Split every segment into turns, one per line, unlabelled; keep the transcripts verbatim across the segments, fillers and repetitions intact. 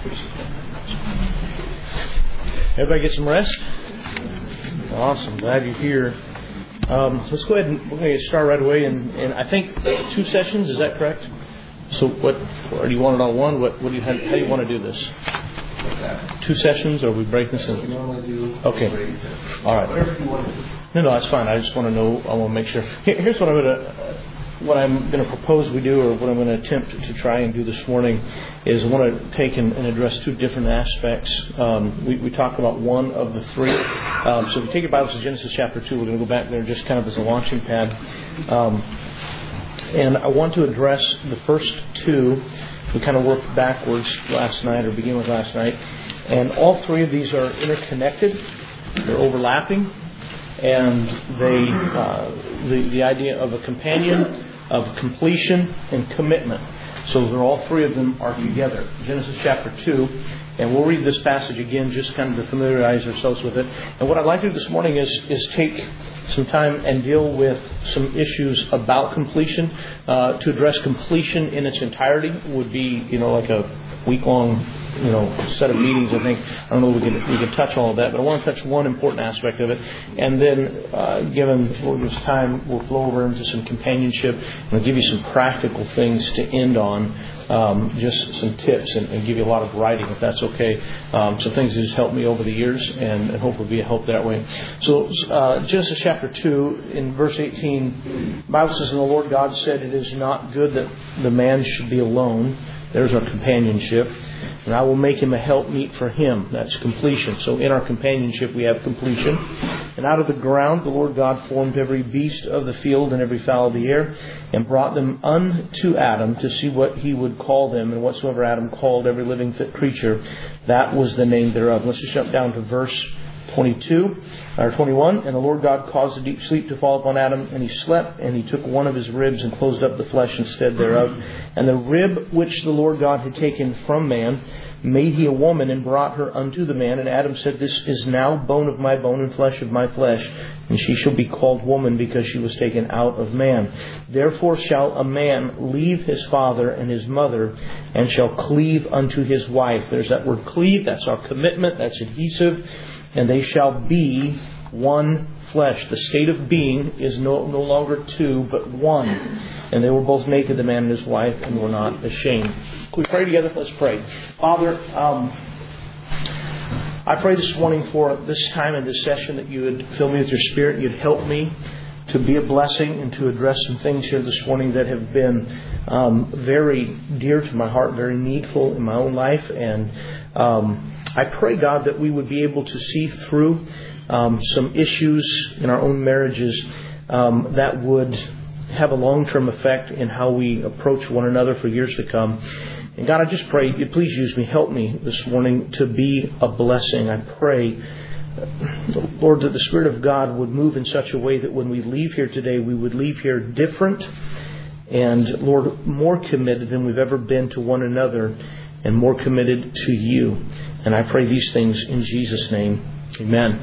Everybody get some rest? Awesome. Glad you're here. Um, let's go ahead and we're going to get started right away. And, and I think two sessions, is that correct? So what, or do you want it all one? What, what do you, how, how do you want to do this? Two sessions, or are we breaking this in? Okay. All right. No, no, that's fine. I just want to know, I want to make sure. Here, here's what I'm going to, what I'm going to propose we do, or what I'm going to attempt to try and do this morning, is I want to take and, and address two different aspects. Um, we, we talked about one of the three. Um, so if you take your Bibles to Genesis chapter two, we're going to go back there just kind of as a launching pad. Um, and I want to address the first two. We kind of worked backwards last night, or began with last night. And all three of these are interconnected. They're overlapping. And they, uh, the, the idea of a companion, of completion, and commitment. So they're all three of them are together. Genesis chapter two. And we'll read this passage again just kind of to familiarize ourselves with it. And what I'd like to do this morning is, is take some time and deal with some issues about completion. Uh, to address completion in its entirety would be, you know, like a week-long, you know, set of meetings. I think I don't know if we can we can touch all of that, but I want to touch one important aspect of it, and then, uh, given this time, we'll flow over into some companionship, and I'll give you some practical things to end on, um, just some tips, and, and give you a lot of writing, if that's okay. Um, some things that has helped me over the years, and, and hope will be a help that way. So, uh, Genesis chapter two, in verse eighteen, the Bible says, "And the Lord God said, it is not good that the man should be alone." There's our companionship. "And I will make him a helpmeet for him." That's completion. So in our companionship we have completion. "And out of the ground the Lord God formed every beast of the field and every fowl of the air, and brought them unto Adam to see what he would call them. And whatsoever Adam called every living creature, that was the name thereof." Let's just jump down to verse twenty-two or twenty-one. "And the Lord God caused a deep sleep to fall upon Adam, and he slept, and he took one of his ribs and closed up the flesh instead thereof. And the rib which the Lord God had taken from man made he a woman, and brought her unto the man. And Adam said, This is now bone of my bone and flesh of my flesh, and she shall be called woman, because she was taken out of man. Therefore shall a man leave his father and his mother, and shall cleave unto his wife." There's that word cleave. That's our commitment. That's adhesive. "And they shall be one flesh." The state of being is no, no longer two, but one. "And they were both naked, the man and his wife, and were not ashamed." Can we pray together? Let's pray. Father, um, I pray this morning for this time and this session that you would fill me with your Spirit. You'd help me to be a blessing and to address some things here this morning that have been um, very dear to my heart, very needful in my own life. And um, I pray, God, that we would be able to see through um, some issues in our own marriages um, that would have a long-term effect in how we approach one another for years to come. And God, I just pray, you please use me, help me this morning to be a blessing. I pray, Lord, that the Spirit of God would move in such a way that when we leave here today, we would leave here different and, Lord, more committed than we've ever been to one another, and more committed to you. And I pray these things in Jesus' name. Amen.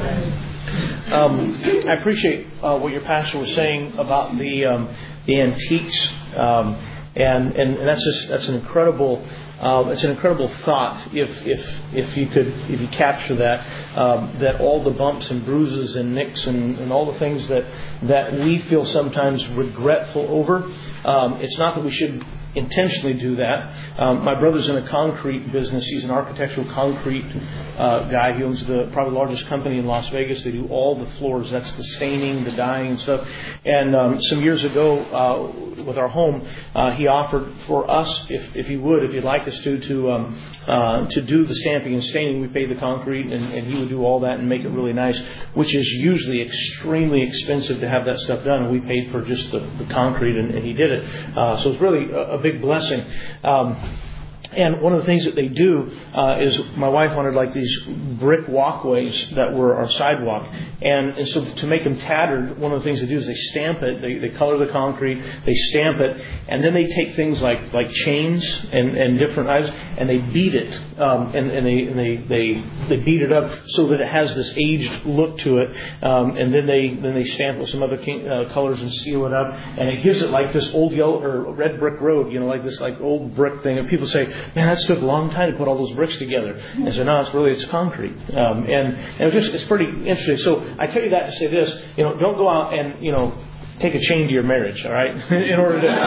Amen. Um, I appreciate uh, what your pastor was saying about the um, the antiques, um, and, and and that's just, that's an incredible uh, it's an incredible thought. If if if you could if you capture that um, that all the bumps and bruises and nicks and, and all the things that that we feel sometimes regretful over, um, it's not that we should intentionally do that. Um, my brother's in a concrete business. He's an architectural concrete uh, guy. He owns the probably largest company in Las Vegas. They do all the floors. That's the staining, the dyeing and stuff. And um, some years ago, uh, with our home, uh, he offered for us, if if he would, if you'd like us to, to um, uh, to do the stamping and staining. We paid the concrete, and, and he would do all that and make it really nice, which is usually extremely expensive to have that stuff done. And we paid for just the, the concrete, and, and he did it. Uh, so it's really a, a big blessing. Um, And one of the things that they do uh, is my wife wanted like these brick walkways that were our sidewalk. And, and so to make them tattered, one of the things they do is they stamp it. They, they color the concrete. They stamp it. And then they take things like, like chains and, and different items and they beat it. Um, and and, they, and they, they, they beat it up so that it has this aged look to it. Um, and then they then they stamp it with some other king, uh, colors and seal it up. And it gives it like this old yellow or red brick road, you know, like this like old brick thing. And people say, man, that took a long time to put all those bricks together. And so no, it's really, it's concrete. Um, and, and it was just, it's pretty interesting. So I tell you that to say this, you know, don't go out and, you know, take a chain to your marriage, all right? In order to...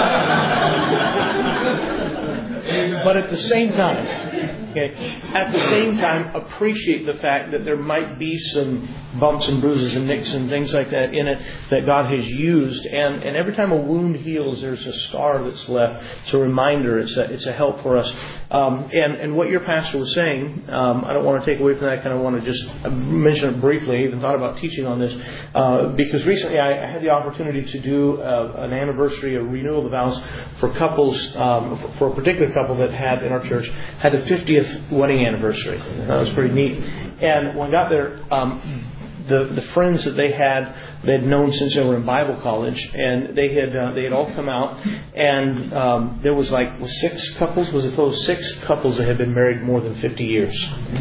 But at the same time, okay, at the same time, appreciate the fact that there might be some bumps and bruises and nicks and things like that in it that God has used. And, and every time a wound heals, there's a scar that's left. It's a reminder. It's a, it's a help for us. Um, and, and what your pastor was saying, um, I don't want to take away from that. I kind of want to just mention it briefly. I even thought about teaching on this uh, because recently I, I had the opportunity to do uh, an anniversary, a renewal of the vows for couples, um, for a particular couple that had in our church, had the fiftieth wedding anniversary. That was pretty neat. And when I got there, um, the the friends that they had, they had known since they were in Bible college, and they had uh, they had all come out, and um, there was like was six couples. Was it those six couples that had been married more than fifty years?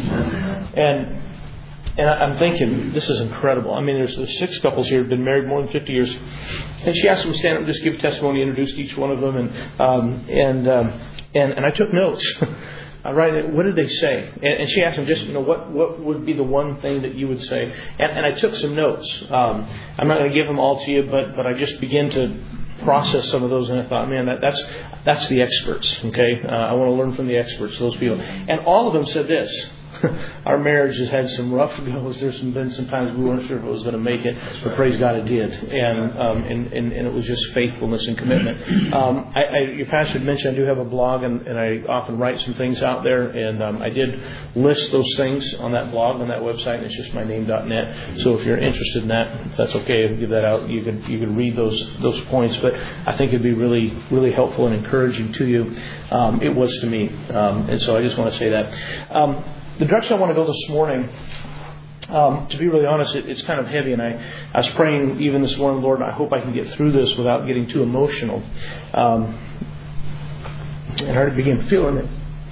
And and I'm thinking, this is incredible. I mean, there's, there's six couples here who have been married more than fifty years. And she asked them to stand up and just give a testimony, introduced each one of them, and um, and, um, and and I took notes. I write, what did they say? And, and she asked them just, you know, what, what would be the one thing that you would say? And, and I took some notes. Um, I'm not going to give them all to you, but but I just began to process some of those, and I thought, man, that, that's that's the experts. Okay, uh, I want to learn from the experts, those people. And all of them said this. Our marriage has had some rough goes. There's been some times we weren't sure if it was going to make it, but praise God it did. And um, and, and, and it was just faithfulness and commitment. Um, I, I, your pastor had mentioned I do have a blog, and, and I often write some things out there. And um, I did list those things on that blog, on that website, and it's just my name dot net. So if you're interested in that, if that's okay, I'll give that out. You could you could read those those points. But I think it'd be really really helpful and encouraging to you. Um, it was to me, um, and so I just want to say that. Um, The direction I want to go this morning, um, to be really honest, it, it's kind of heavy. And I, I was praying even this morning, Lord, I hope I can get through this without getting too emotional. Um, and I already began feeling it.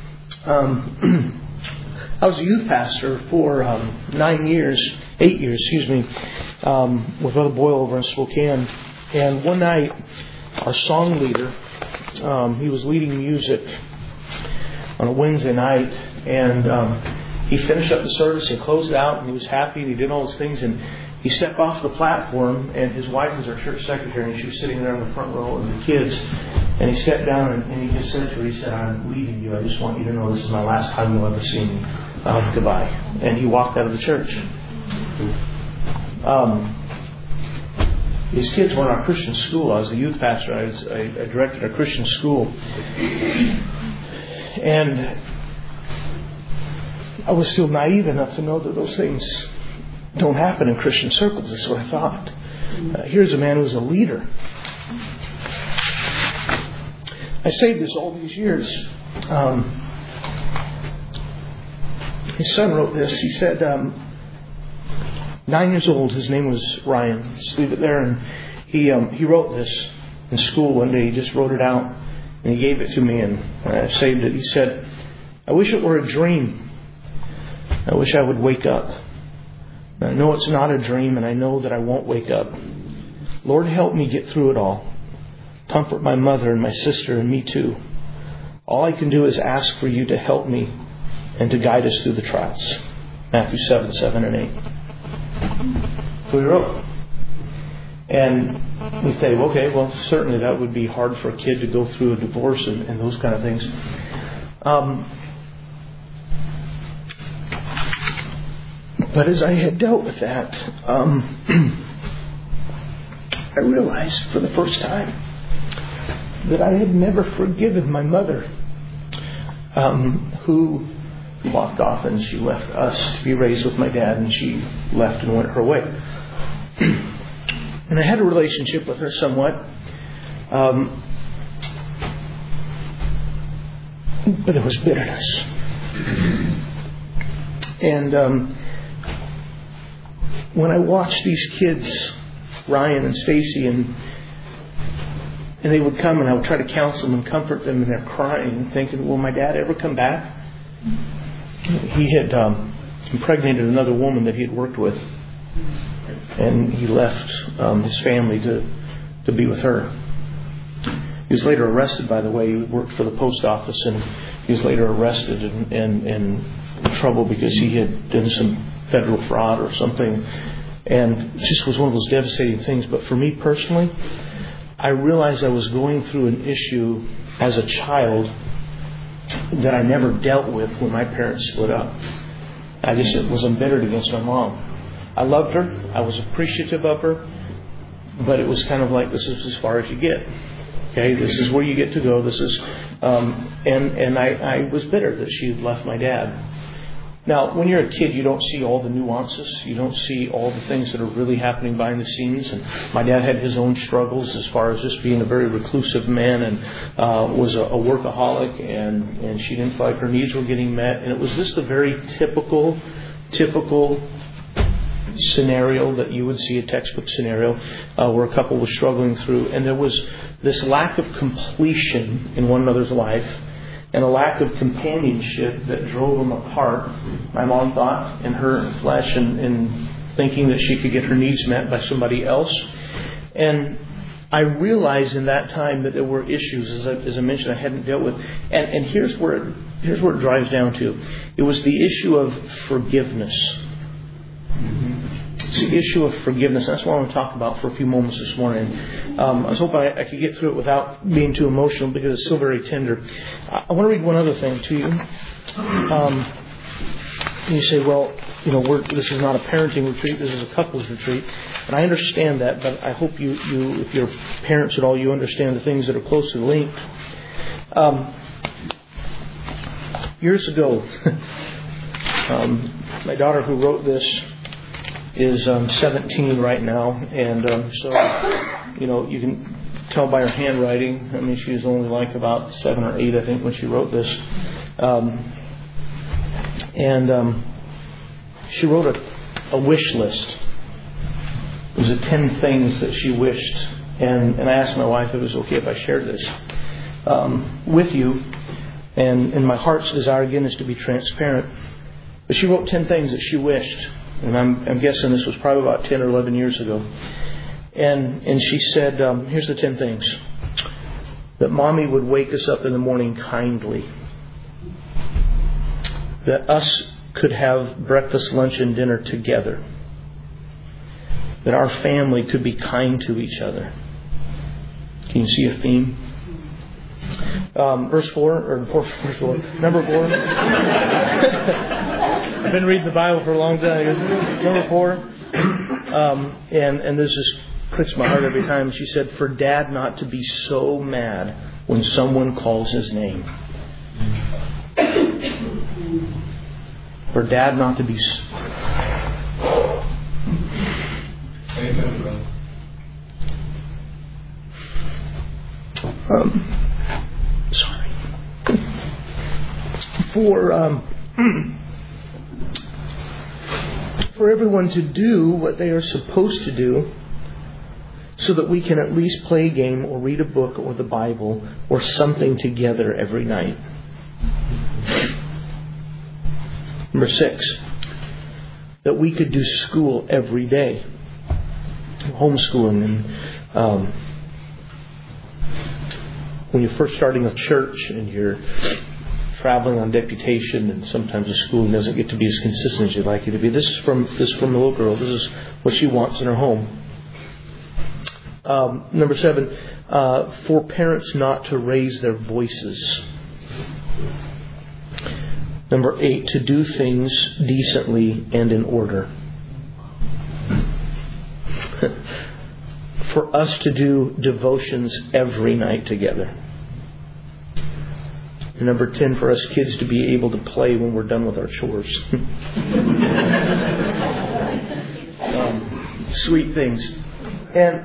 Um, I was a youth pastor for um, nine years, eight years, excuse me, um, with Brother Boyle over in Spokane. And one night, our song leader, um, he was leading music on a Wednesday night, and um, he finished up the service and closed out, and he was happy, and he did all those things, and he stepped off the platform, and his wife was our church secretary, and she was sitting there in the front row with the kids, and he stepped down, and, and he just said to her, he said, I'm leaving you, I just want you to know this is my last time you'll ever see me. Uh, goodbye. And he walked out of the church. Um, These kids were in our Christian school. I was the youth pastor. I, was, I, I directed a Christian school. And I was still naive enough to know that those things don't happen in Christian circles. That's what I thought. Uh, here's a man who's a leader. I say this all these years. Um, his son wrote this. He said, um, nine years old, his name was Ryan. Just leave it there. And he um, he wrote this in school one day. He just wrote it out. And he gave it to me, and I saved it. He said, I wish it were a dream. I wish I would wake up. I know it's not a dream, and I know that I won't wake up. Lord, help me get through it all. Comfort my mother and my sister and me too. All I can do is ask for you to help me and to guide us through the trials. Matthew seven, seven and eight. So he wrote. And we say, okay, well, certainly that would be hard for a kid to go through a divorce and, and those kind of things. Um, but as I had dealt with that, um, I realized for the first time that I had never forgiven my mother, um, who walked off and she left us to be raised with my dad, and she left and went her way. And I had a relationship with her somewhat. Um, but there was bitterness. And um, when I watched these kids, Ryan and Stacy, and and they would come and I would try to counsel them and comfort them, and they're crying, thinking, will my dad ever come back? He had um, impregnated another woman that he had worked with. And he left um, his family to, to be with her. He was later arrested, by the way. He worked for the post office, and he was later arrested and, and, and in trouble because he had done some federal fraud or something. And it just was one of those devastating things. But for me personally, I realized I was going through an issue as a child that I never dealt with when my parents split up. I just was embittered against my mom. I loved her. I was appreciative of her. But it was kind of like, this is as far as you get. Okay, this is where you get to go. This is, um, and and I, I was bitter that she had left my dad. Now, when you're a kid, you don't see all the nuances. You don't see all the things that are really happening behind the scenes. And my dad had his own struggles as far as just being a very reclusive man and uh, was a, a workaholic. And, and she didn't feel like her needs were getting met. And it was just a very typical, typical scenario that you would see, a textbook scenario, uh, where a couple was struggling through. And there was this lack of completion in one another's life, and a lack of companionship that drove them apart. My mom thought, in her flesh, and, and thinking that she could get her needs met by somebody else. And I realized in that time that there were issues, as I, as I mentioned, I hadn't dealt with. And, and here's where it, here's where it drives down to. It was the issue of forgiveness. It's the issue of forgiveness. That's what I want to talk about for a few moments this morning. Um, I was hoping I, I could get through it without being too emotional because it's still very tender. I, I want to read one other thing to you. Um, you say, well, you know, we're, this is not a parenting retreat. This is a couples retreat. And I understand that, but I hope you, you, if you're parents at all, you understand the things that are closely linked. Um, years ago, um, my daughter who wrote this is um, seventeen right now, and um, so, you know, you can tell by her handwriting. I mean, she was only like about seven or eight, I think, when she wrote this. Um, and um, she wrote a, a wish list. It was the ten things that she wished. And, and I asked my wife if it was okay if I shared this um, with you. And, and my heart's desire, again, is to be transparent. But she wrote ten things that she wished. And I'm, I'm guessing this was probably about ten or eleven years ago. And and she said, um, here's the ten things. That Mommy would wake us up in the morning kindly. That us could have breakfast, lunch, and dinner together. That our family could be kind to each other. Can you see a theme? Um, verse four, or four, verse four, number four. I've been reading the Bible for a long time. Number four, um, and and this just pricks my heart every time. She said, "For Dad not to be so mad when someone calls his name. For Dad not to be." So um, sorry. For um. For everyone to do what they are supposed to do so that we can at least play a game or read a book or the Bible or something together every night. Number six, that we could do school every day. Homeschooling. And um, when you're first starting a church and you're traveling on deputation, and sometimes the schooling doesn't get to be as consistent as you'd like it to be. This is from this is from the little girl. This is what she wants in her home. Um, number seven, uh, for parents not to raise their voices. Number eight, to do things decently and in order. For us to do devotions every night together. And number ten, for us kids to be able to play when we're done with our chores. um, sweet things. And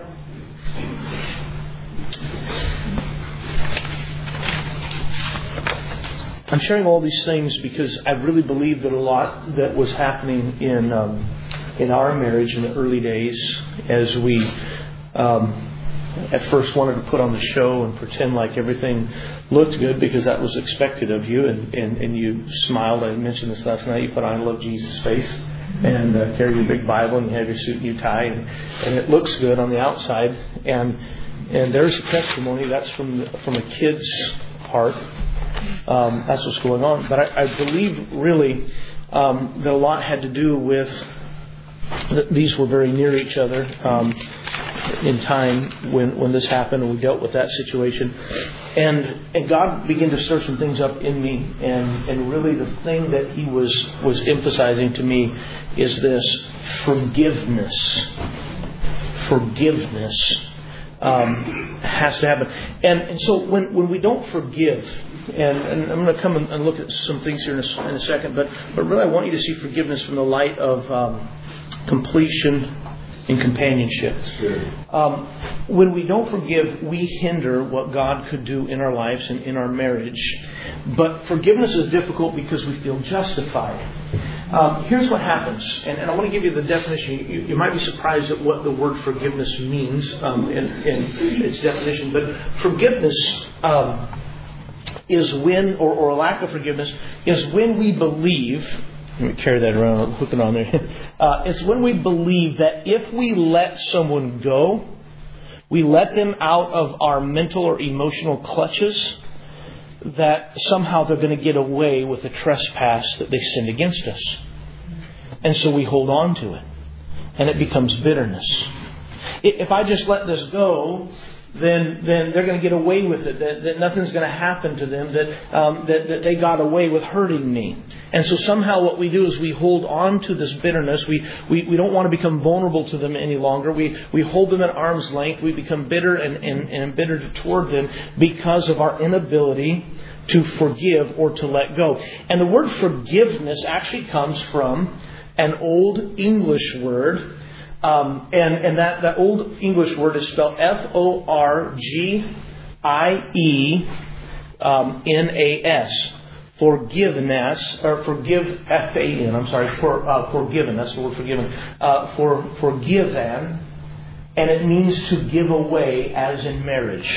I'm sharing all these things because I really believe that a lot that was happening in um, in our marriage in the early days, as we um, at first wanted to put on the show and pretend like everything looked good because that was expected of you, and, and, and you smiled. I mentioned this last night. You put on I Love Jesus face and uh, carry your big Bible, and you have your suit and your tie, and, and it looks good on the outside. And and there's a testimony that's from the, from a kid's heart. Um, that's what's going on. But I, I believe really um, that a lot had to do with that these were very near each other um, in time when, when this happened, and we dealt with that situation. And and God began to stir some things up in me, and, and really the thing that He was was emphasizing to me is this forgiveness. Forgiveness um, has to happen. And, and so when, when we don't forgive, and, and I'm going to come and look at some things here in a, in a second, but, but really I want you to see forgiveness from the light of um, completion and companionship. Um, when we don't forgive, we hinder what God could do in our lives and in our marriage. But forgiveness is difficult because we feel justified. Um, here's what happens, and, and I want to give you the definition. You, you might be surprised at what the word forgiveness means um, in, in its definition, but forgiveness um, is when, or, or a lack of forgiveness, is when we believe. Let me carry that around. I'll hook it on there. Uh, it's when we believe that if we let someone go, we let them out of our mental or emotional clutches, that somehow they're going to get away with the trespass that they sinned against us. And so we hold on to it. And it becomes bitterness. If I just let this go, then then they're going to get away with it. That, that nothing's going to happen to them. That, um, that that they got away with hurting me. And so somehow what we do is we hold on to this bitterness. We we, we don't want to become vulnerable to them any longer. We we hold them at arm's length. We become bitter and, and, and embittered toward them because of our inability to forgive or to let go. And the word forgiveness actually comes from an old English word. Um, and, and that, that old English word is spelled F O R G I E um, N A S. Forgiveness, or forgive, F A N, I'm sorry, for, uh, forgiven, that's the word forgiven. Uh, for forgiven, and it means to give away as in marriage.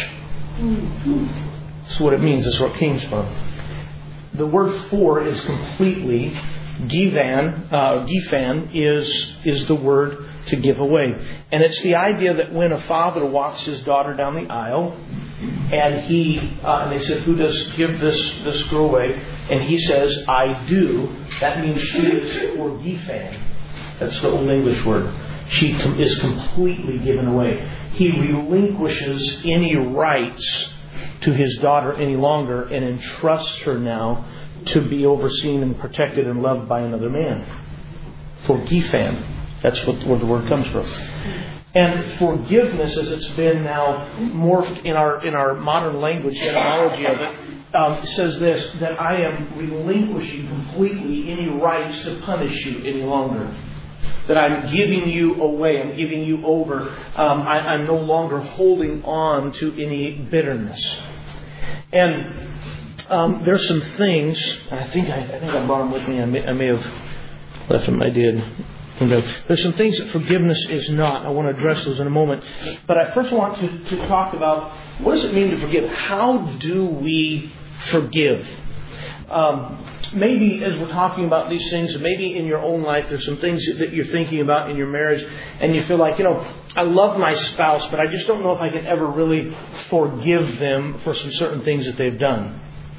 That's what it means, that's where it came from. The word for is completely, givan, uh, gifan is, is the word to give away. And it's the idea that when a father walks his daughter down the aisle, and he, uh, and they said, who does give this, this girl away? And he says, I do. That means she is forgifan. That's the Old English word. She com- is completely given away. He relinquishes any rights to his daughter any longer and entrusts her now to be overseen and protected and loved by another man. Forgifan. That's what, where the word comes from. And forgiveness, as it's been now morphed in our in our modern language, etymology of it, um, says this, that I am relinquishing completely any rights to punish you any longer. That I'm giving you away, I'm giving you over. Um, I, I'm no longer holding on to any bitterness. And um, there's some things, I think I, I think I brought them with me. I may, I may have left them. I did. There's some things that forgiveness is not. I want to address those in a moment. But I first want to, to talk about, what does it mean to forgive? How do we forgive? Um, maybe as we're talking about these things, maybe in your own life, there's some things that you're thinking about in your marriage, and you feel like, you know, I love my spouse, but I just don't know if I can ever really forgive them for some certain things that they've done.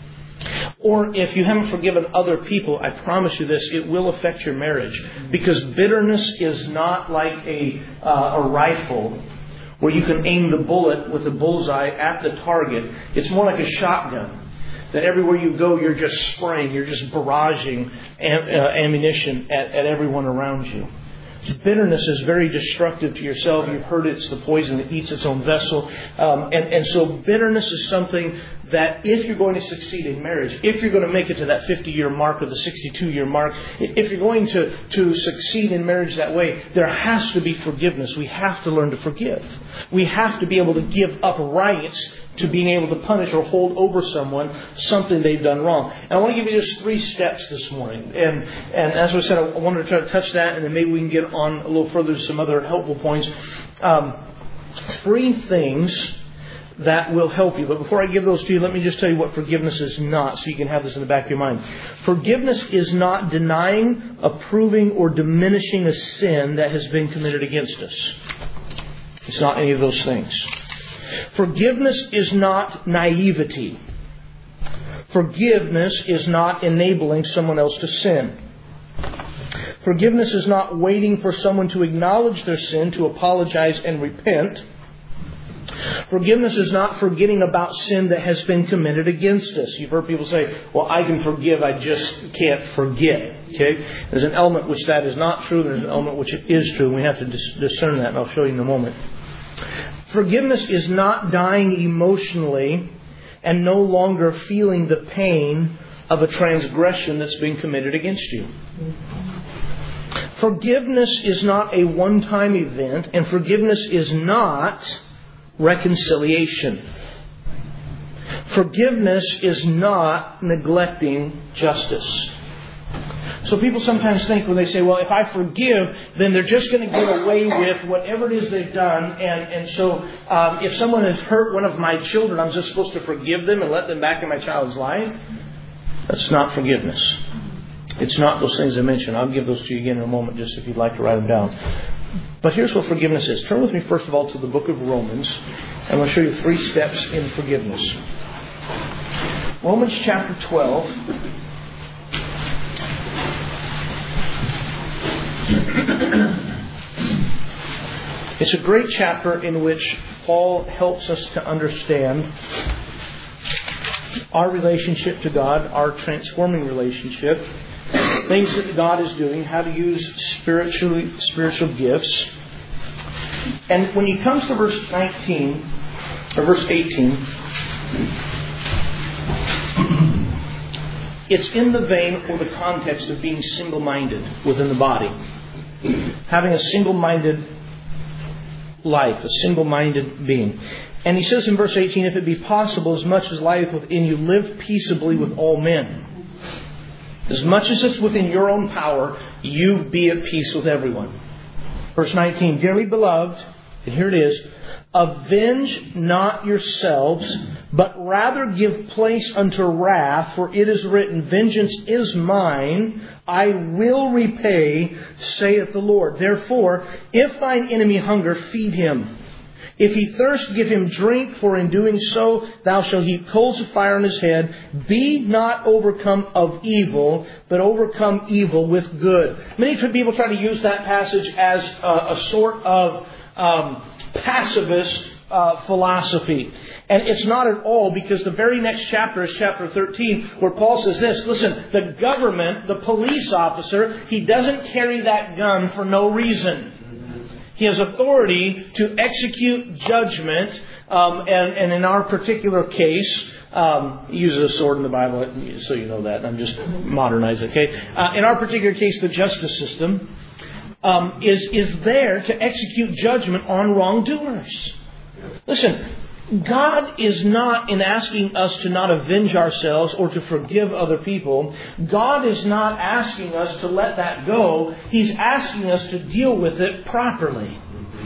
Or if you haven't forgiven other people, I promise you this, it will affect your marriage. Because bitterness is not like a uh, a rifle where you can aim the bullet with the bullseye at the target. It's more like a shotgun. That everywhere you go, you're just spraying, you're just barraging am, uh, ammunition at, at everyone around you. Bitterness is very destructive to yourself. You've heard it's the poison that eats its own vessel. Um, and, and so bitterness is something that if you're going to succeed in marriage, if you're going to make it to that fifty-year mark or the sixty-two-year mark, if you're going to, to succeed in marriage that way, there has to be forgiveness. We have to learn to forgive. We have to be able to give up rights to being able to punish or hold over someone something they've done wrong. And I want to give you just three steps this morning. And and as I said, I wanted to try to touch that, and then maybe we can get on a little further to some other helpful points. Um, three things that will help you. But before I give those to you, let me just tell you what forgiveness is not, so you can have this in the back of your mind. Forgiveness is not denying, approving, or diminishing a sin that has been committed against us. It's not any of those things. Forgiveness is not naivety. Forgiveness is not enabling someone else to sin. Forgiveness is not waiting for someone to acknowledge their sin, to apologize and repent. Forgiveness is not forgetting about sin that has been committed against us. You've heard people say, well, I can forgive, I just can't forget. Okay? There's an element which that is not true, there's an element which it is true. We have to dis- discern that, and I'll show you in a moment. Forgiveness is not dying emotionally and no longer feeling the pain of a transgression that's been committed against you. Forgiveness is not a one-time event, and forgiveness is not reconciliation. Forgiveness is not neglecting justice. So people sometimes think when they say, well, if I forgive, then they're just going to get away with whatever it is they've done. And, and so um, if someone has hurt one of my children, I'm just supposed to forgive them and let them back in my child's life. That's not forgiveness. It's not those things I mentioned. I'll give those to you again in a moment, just if you'd like to write them down. But here's what forgiveness is. Turn with me, first of all, to the book of Romans. And I'm going to show you three steps in forgiveness. Romans chapter twelve. It's a great chapter in which Paul helps us to understand our relationship to God, our transforming relationship, things that God is doing, how to use spiritually spiritual gifts. And when he comes to verse nineteen, or verse eighteen, it's in the vein or the context of being single-minded within the body. Having a single-minded life, a single-minded being. And he says in verse eighteen, if it be possible, as much as lieth within you, live peaceably with all men. As much as it's within your own power, you be at peace with everyone. Verse nineteen, dearly beloved, and here it is, avenge not yourselves, but rather give place unto wrath, for it is written, vengeance is mine, I will repay, saith the Lord. Therefore, if thine enemy hunger, feed him. If he thirst, give him drink, for in doing so thou shalt heap coals of fire on his head. Be not overcome of evil, but overcome evil with good. Many people try to use that passage as a, a sort of um, pacifist uh, philosophy. And it's not at all, because the very next chapter is chapter thirteen, where Paul says this, listen, the government, the police officer, he doesn't carry that gun for no reason. He has authority to execute judgment, um, and, and in our particular case, um, he uses a sword in the Bible, so you know that. I'm just modernizing, okay? Uh, in our particular case, the justice system um, is is there to execute judgment on wrongdoers. Listen, God is not in asking us to not avenge ourselves or to forgive other people. God is not asking us to let that go. He's asking us to deal with it properly.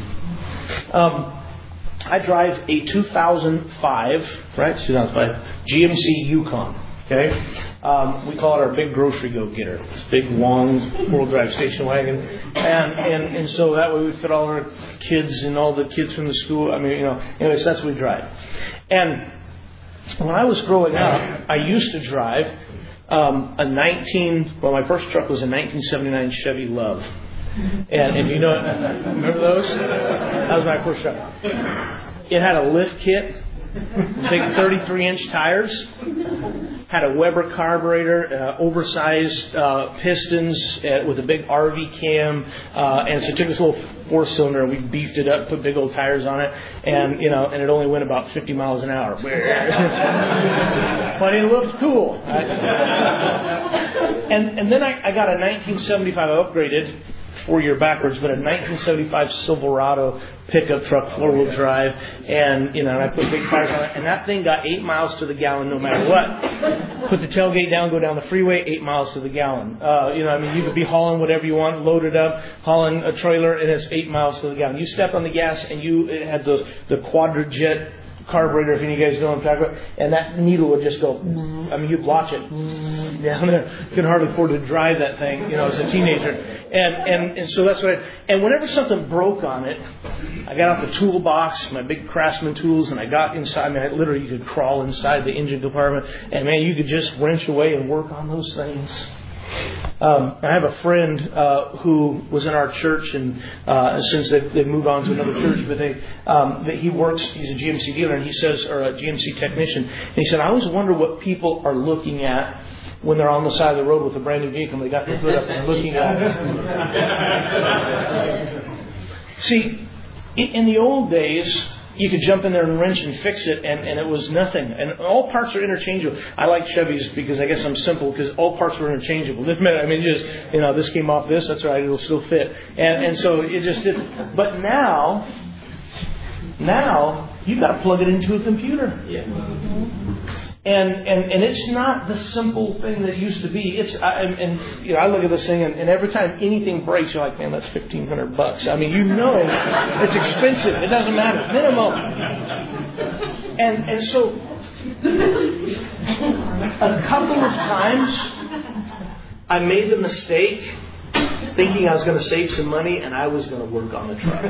Um, I drive a two thousand five, right? two thousand five G M C Yukon. Okay, um, we call it our big grocery go-getter. It's big, long, four-wheel drive station wagon, and, and and so that way we fit all our kids and all the kids from the school. I mean, you know, anyways, that's what we drive. And when I was growing up, I used to drive um, a nineteen. Well, my first truck was a nineteen seventy-nine Chevy Love, and if you know, remember those? That was my first truck. It had a lift kit. Big thirty-three inch tires, had a Weber carburetor, uh, oversized uh, pistons uh, with a big R V cam, uh, and so I took this little four cylinder and we beefed it up, put big old tires on it, and you know, and it only went about fifty miles an hour. But it looked cool. and and then I, I got a nineteen seventy-five, I upgraded four year backwards, but a nineteen seventy-five Silverado pickup truck, four wheel drive, and you know, and I put big tires on it, and that thing got eight miles to the gallon no matter what. Put the tailgate down, go down the freeway, eight miles to the gallon. Uh, you know, I mean, you could be hauling whatever you want, load it up, hauling a trailer, and it's eight miles to the gallon. You step on the gas, and you it had those the Quadrajet carburetor, if any of you guys know what I'm talking about, and that needle would just go, I mean, you'd watch it down there. Couldn't hardly afford to drive that thing, you know, as a teenager. And, and, and so that's what I, and whenever something broke on it, I got out the toolbox, my big Craftsman tools, and I got inside. I mean, I literally, you could crawl inside the engine compartment, and man, you could just wrench away and work on those things. Um, I have a friend uh, who was in our church, and uh, since they've, they've moved on to another church, but they um, that he works. He's a G M C dealer, and he says, or a G M C technician. And he said, I always wonder what people are looking at when they're on the side of the road with a brand new vehicle. And they got their hood up and they're looking at it. See, in the old days, you could jump in there and wrench and fix it, and, and it was nothing. And all parts are interchangeable. I like Chevys because I guess I'm simple, because all parts were interchangeable. I mean, just, you know, this came off this, that's right, it'll still fit. And and so it just didn't. But now, now, you've got to plug it into a computer. Yeah. And, and and it's not the simple thing that it used to be. It's I, and, and you know I look at this thing, and, and every time anything breaks, you're like, man, that's fifteen hundred bucks. I mean, you know, it's expensive. It doesn't matter, minimum. And and so a couple of times I made the mistake thinking I was going to save some money, and I was going to work on the truck.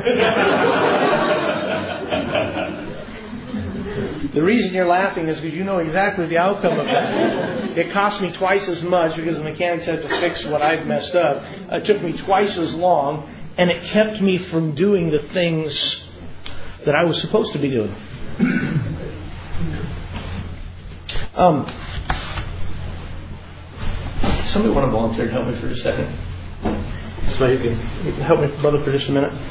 The reason you're laughing is because you know exactly the outcome of that. It cost me twice as much because the mechanics had to fix what I've messed up. It took me twice as long, and it kept me from doing the things that I was supposed to be doing. Um, somebody want to volunteer to help me for just a second? Somebody who can help me, brother, for just a minute.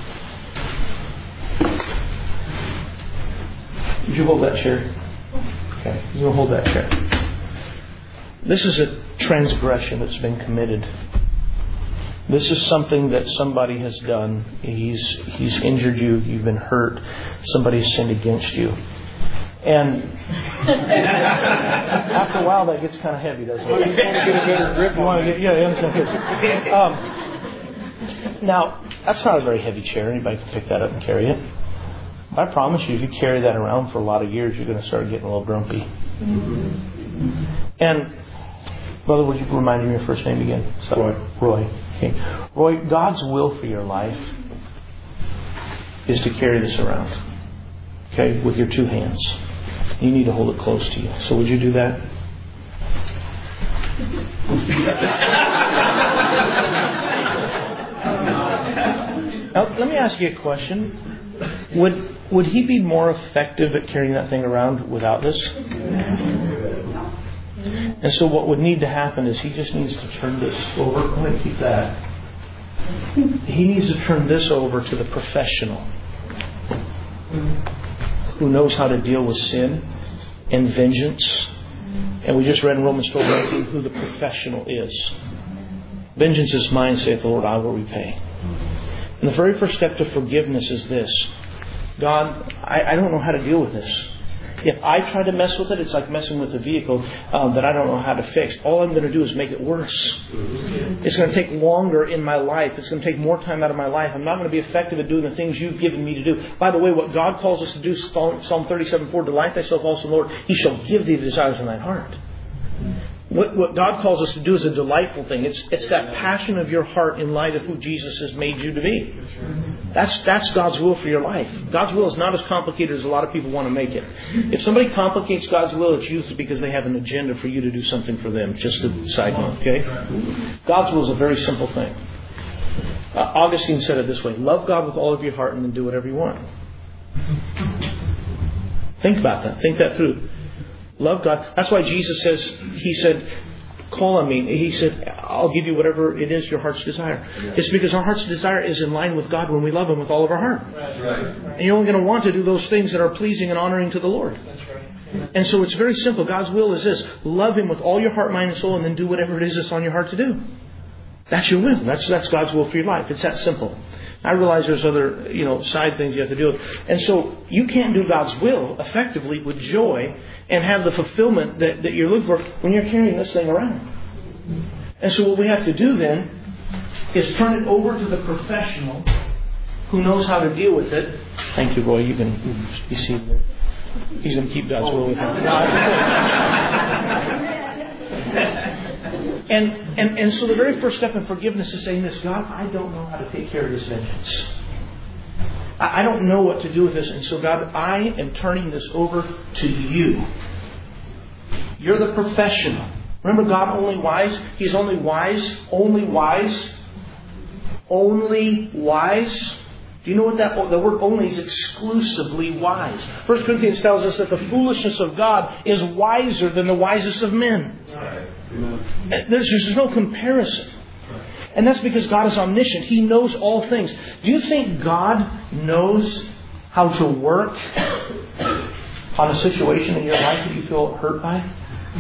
Would you hold that chair? Okay, you'll hold that chair. This is a transgression that's been committed. This is something that somebody has done. He's he's injured you. You've been hurt. Somebody's sinned against you. And after a while, that gets kind of heavy, doesn't it? You want to get a better grip. You want to get, yeah, you understand. Um, now, that's not a very heavy chair. Anybody can pick that up and carry it. I promise you, if you carry that around for a lot of years, you're going to start getting a little grumpy. Mm-hmm. And, brother, would you remind me of your first name again? So, Roy. Roy. Okay. Roy, God's will for your life is to carry this around. Okay, with your two hands. You need to hold it close to you. So would you do that? Now, let me ask you a question. Would would he be more effective at carrying that thing around without this? And so what would need to happen is he just needs to turn this over. Go ahead and keep that. He needs to turn this over to the professional who knows how to deal with sin and vengeance. And we just read in Romans twelve nineteen who the professional is. Vengeance is mine, saith the Lord, I will repay. And the very first step to forgiveness is this. God, I, I don't know how to deal with this. If I try to mess with it, it's like messing with a vehicle um, that I don't know how to fix. All I'm going to do is make it worse. It's going to take longer in my life. It's going to take more time out of my life. I'm not going to be effective at doing the things you've given me to do. By the way, what God calls us to do, Psalm thirty-seven four, delight thyself also in the Lord. He shall give thee the desires of thine heart. What, what God calls us to do is a delightful thing. It's it's that passion of your heart in light of who Jesus has made you to be. That's that's God's will for your life. God's will is not as complicated as a lot of people want to make it. If somebody complicates God's will, it's usually because they have an agenda for you to do something for them. Just a side note, okay? God's will is a very simple thing. Uh, Augustine said it this way: love God with all of your heart and then do whatever you want. Think about that. Think that through. Love God. That's why Jesus says, He said, call on me. He said, I'll give you whatever it is your heart's desire. Yeah. It's because our heart's desire is in line with God when we love Him with all of our heart. That's right. And you're only going to want to do those things that are pleasing and honoring to the Lord. That's right. And so it's very simple. God's will is this. Love Him with all your heart, mind, and soul, and then do whatever it is that's on your heart to do. That's your will. That's that's God's will for your life. It's that simple. I realize there's other, you know, side things you have to deal with. And so you can't do God's will effectively with joy and have the fulfillment that, that you're looking for when you're carrying this thing around. And so what we have to do then is turn it over to the professional who knows how to deal with it. Thank you, Roy. You can be seated there. He's going to keep God's will with him. And, and, and so the very first step in forgiveness is saying this: God, I don't know how to take care of this vengeance. I, I don't know what to do with this. And so God, I am turning this over to you. You're the professional. Remember, God only wise? He's only wise. Only wise. Only wise. Do you know what that, the word only is? Exclusively wise. First Corinthians tells us that the foolishness of God is wiser than the wisest of men. There's, there's no comparison. And that's because God is omniscient. He knows all things. Do you think God knows how to work on a situation in your life that you feel hurt by?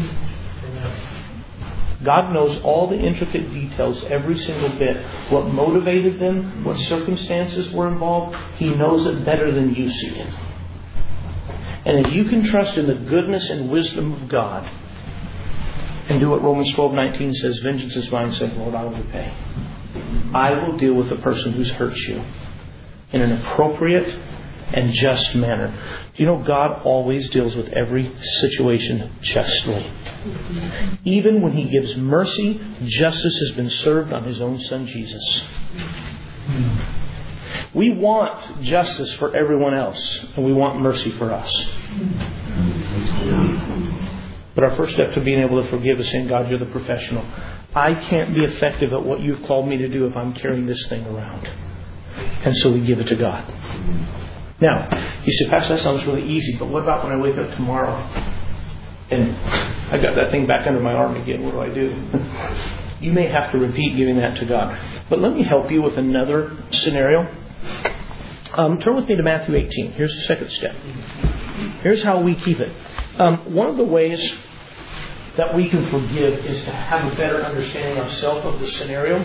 God knows all the intricate details, every single bit. What motivated them, what circumstances were involved. He knows it better than you see it. And if you can trust in the goodness and wisdom of God and do what Romans twelve nineteen says, vengeance is mine, said Lord, I will repay. I will deal with the person who's hurt you in an appropriate and just manner. Do you know God always deals with every situation justly? Even when He gives mercy, justice has been served on His own Son Jesus. We want justice for everyone else, and we want mercy for us. But our first step to being able to forgive is saying, God, you're the professional. I can't be effective at what you've called me to do if I'm carrying this thing around. And so we give it to God. Now, you say, Pastor, that sounds really easy, but what about when I wake up tomorrow and I got that thing back under my arm again? What do I do? You may have to repeat giving that to God. But let me help you with another scenario. Um, turn with me to Matthew eighteen. Here's the second step. Here's how we keep it. Um, one of the ways that we can forgive is to have a better understanding ourselves of the scenario.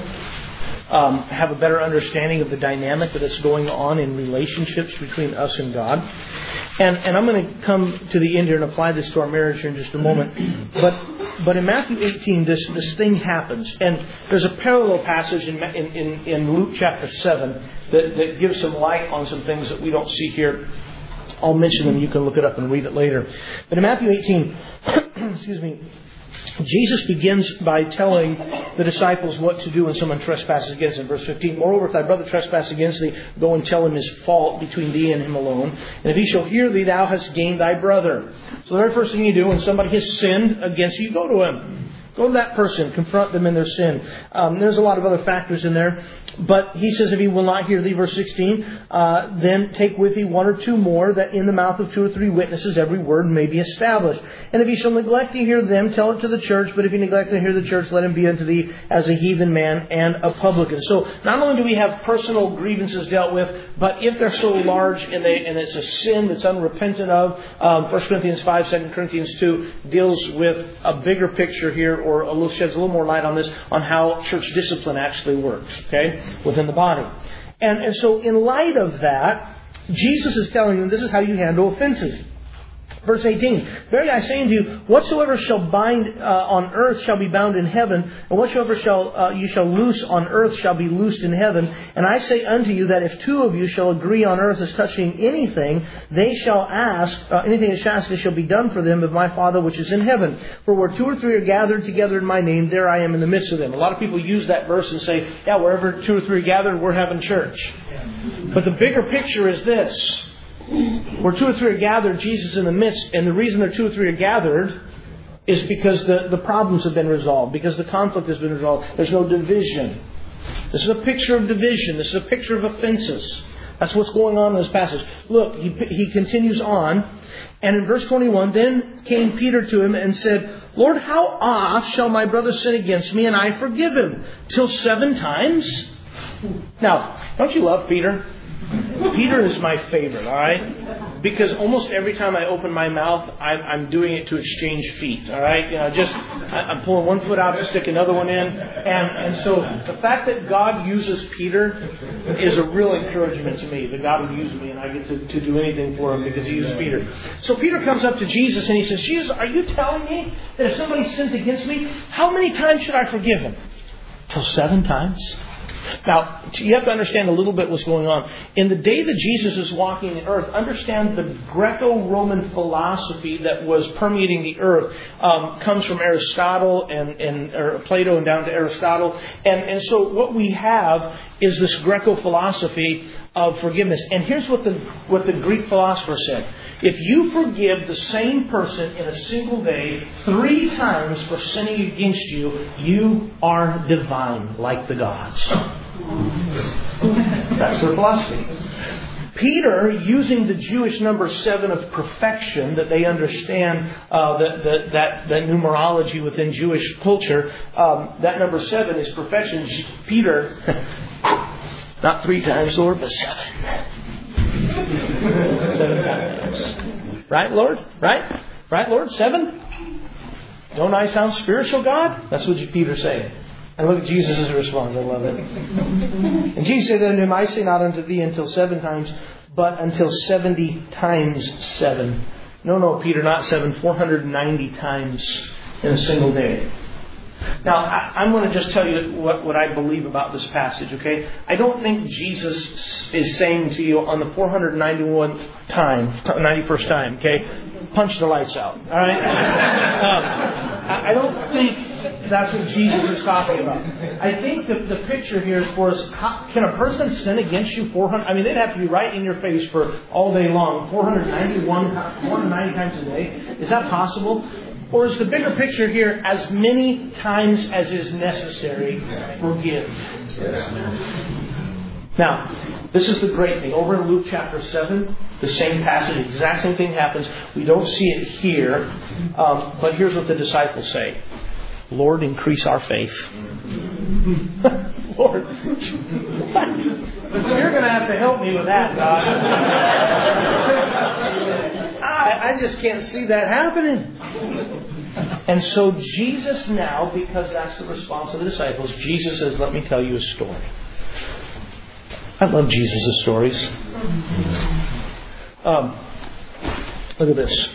Um, have a better understanding of the dynamic that is going on in relationships between us and God. And, and I'm going to come to the end here and apply this to our marriage here in just a moment. But but in Matthew eighteen, this, this thing happens. And there's a parallel passage in, in, in, in Luke chapter seven that, that gives some light on some things that we don't see here. I'll mention them. You can look it up and read it later. But in Matthew eighteen, excuse me, Jesus begins by telling the disciples what to do when someone trespasses against them. Verse fifteen, moreover, if thy brother trespass against thee, go and tell him his fault between thee and him alone. And if he shall hear thee, thou hast gained thy brother. So the very first thing you do when somebody has sinned against you, go to him. Go to that person. Confront them in their sin. Um, there's a lot of other factors in there. But he says, if he will not hear thee, verse sixteen, uh, then take with thee one or two more, that in the mouth of two or three witnesses every word may be established. And if he shall neglect to hear them, tell it to the church. But if he neglect to hear the church, let him be unto thee as a heathen man and a publican. So not only do we have personal grievances dealt with, but if they're so large and, they, and it's a sin that's unrepentant of, um, First Corinthians five, Second Corinthians two deals with a bigger picture here, or a little, sheds a little more light on this, on how church discipline actually works, okay, within the body. And, and so in light of that, Jesus is telling them this is how you handle offenses. Verse eighteen, verily I say unto you, whatsoever shall bind uh, on earth shall be bound in heaven, and whatsoever shall uh, you shall loose on earth shall be loosed in heaven. And I say unto you that if two of you shall agree on earth as touching anything, they shall ask, uh, anything they shall ask, it shall be done for them of my Father which is in heaven. For where two or three are gathered together in my name, there I am in the midst of them. A lot of people use that verse and say, yeah, wherever two or three are gathered, we're having church. But the bigger picture is this. Where two or three are gathered, Jesus is in the midst. And the reason that two or three are gathered is because the, the problems have been resolved. Because the conflict has been resolved. There's no division. This is a picture of division. This is a picture of offenses. That's what's going on in this passage. Look, he, he continues on. And in verse twenty-one, then came Peter to him and said, Lord, how oft shall my brother sin against me and I forgive him? Till seven times? Now, don't you love Peter? Peter is my favorite, all right? Because almost every time I open my mouth, I'm, I'm doing it to exchange feet, all right? You know, just I'm pulling one foot out to stick another one in, and and so the fact that God uses Peter is a real encouragement to me. That God would use me, and I get to, to do anything for Him because He uses Peter. So Peter comes up to Jesus and he says, Jesus, are you telling me that if somebody sins against me, how many times should I forgive him? Till seven times. Now, you have to understand a little bit what's going on. In the day that Jesus is walking the earth, understand the Greco-Roman philosophy that was permeating the earth um, comes from Aristotle and, and or Plato and down to Aristotle. And, and so what we have is this Greco philosophy of forgiveness. And here's what the what the Greek philosopher said. If you forgive the same person in a single day three times for sinning against you, you are divine like the gods. That's their philosophy. Peter, using the Jewish number seven of perfection that they understand, uh, that, that, that, that numerology within Jewish culture, um, that number seven is perfection. Peter, not three times, Lord, but seven. Seven times. Right, Lord? Right? Right, Lord? Seven? Don't I sound spiritual, God? That's what Peter's saying. And look at Jesus' response. I love it. And Jesus said unto him, I say not unto thee until seven times, but until seventy times seven. No, no, Peter, not seven. four hundred ninety times in a single day. Now, I, I'm going to just tell you what, what I believe about this passage, okay? I don't think Jesus is saying to you on the four hundred ninety-first time, ninety-first time, okay, punch the lights out, all right? um, I, I don't think that's what Jesus is talking about. I think that the picture here is for us, how, can a person sin against you four hundred? I mean, they'd have to be right in your face for all day long, four hundred ninety-one, four hundred ninety times a day. Is that possible? Or is the bigger picture here, as many times as is necessary, forgive? Now, this is the great thing. Over in Luke chapter seven, the same passage, exact same thing happens. We don't see it here. Um, but here's what the disciples say. Lord, increase our faith. Lord, what? You're going to have to help me with that, God. I, I just can't see that happening. And so Jesus now, because that's the response of the disciples, Jesus says, let me tell you a story. I love Jesus' stories. Um, look at this.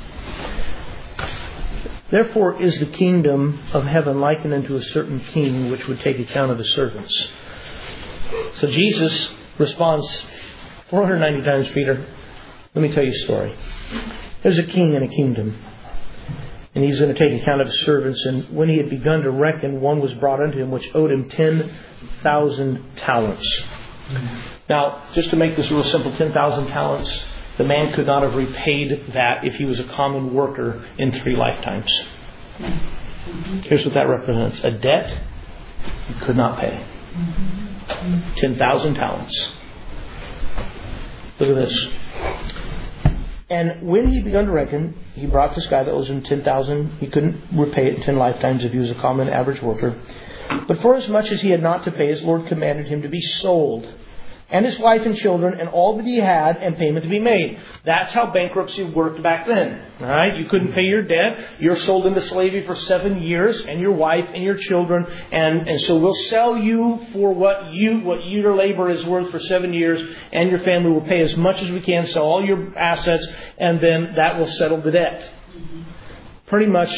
Therefore is the kingdom of heaven likened unto a certain king which would take account of his servants. So Jesus responds four hundred ninety times, Peter, let me tell you a story. There's a king in a kingdom, and he's going to take account of his servants. And when he had begun to reckon, one was brought unto him which owed him ten thousand talents. Now, just to make this real simple, ten thousand talents, the man could not have repaid that if he was a common worker in three lifetimes. Here's what that represents. A debt he could not pay. ten thousand talents. Look at this. And when he began to reckon, he brought this guy that owes him ten thousand. He couldn't repay it in ten lifetimes if he was a common average worker. But for as much as he had not to pay, his Lord commanded him to be sold, and his wife and children, and all that he had, and payment to be made. That's how bankruptcy worked back then. All right, you couldn't pay your debt. You're sold into slavery for seven years, and your wife and your children, and, and so we'll sell you for what you what your labor is worth for seven years, and your family will pay as much as we can, sell all your assets, and then that will settle the debt. Pretty much,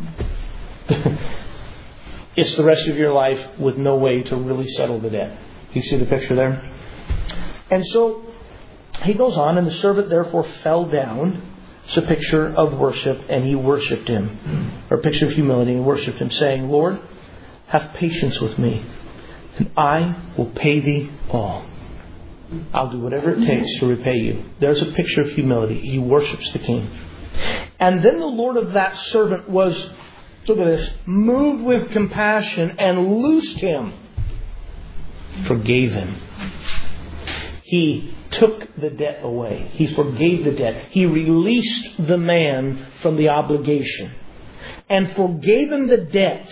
it's the rest of your life with no way to really settle the debt. You see the picture there? And so he goes on, and the servant therefore fell down. It's a picture of worship, and he worshipped him. Or a picture of humility, and worshipped him, saying, Lord, have patience with me, and I will pay thee all. I'll do whatever it takes to repay you. There's a picture of humility. He worships the king. And then the Lord of that servant was, look at this, moved with compassion and loosed him. Forgave him. He took the debt away. He forgave the debt. He released the man from the obligation and forgave him the debt.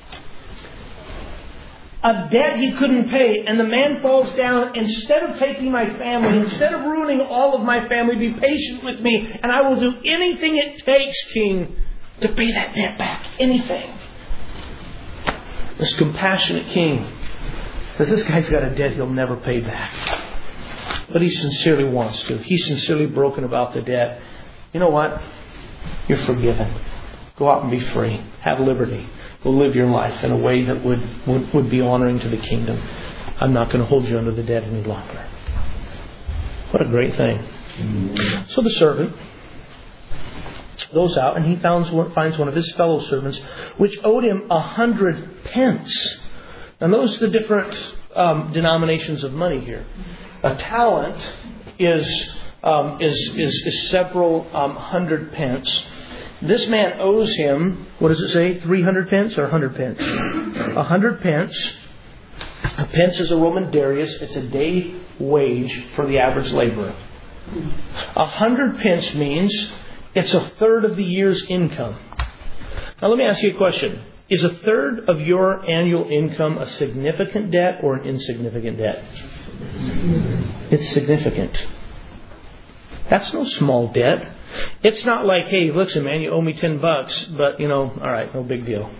A debt he couldn't pay. And the man falls down. Instead of taking my family, instead of ruining all of my family, be patient with me, and I will do anything it takes, King, to pay that debt back. Anything. This compassionate king says, this guy's got a debt he'll never pay back. But he sincerely wants to. He's sincerely broken about the debt. You know what? You're forgiven. Go out and be free. Have liberty. Go live your life in a way that would, would, would be honoring to the kingdom. I'm not going to hold you under the debt any longer. What a great thing. So the servant goes out and he finds one, finds one of his fellow servants which owed him a hundred pence. Now notice the different um, denominations of money here. A talent is um, is, is is several um, hundred pence. This man owes him, what does it say? Three hundred pence or a hundred pence? A hundred pence. A pence is a Roman darius. It's a day wage for the average laborer. A hundred pence means it's a third of the year's income. Now let me ask you a question. Is a third of your annual income a significant debt or an insignificant debt? It's significant. That's no small debt. It's not like, hey, listen, man, you owe me ten bucks, but, you know, all right, no big deal.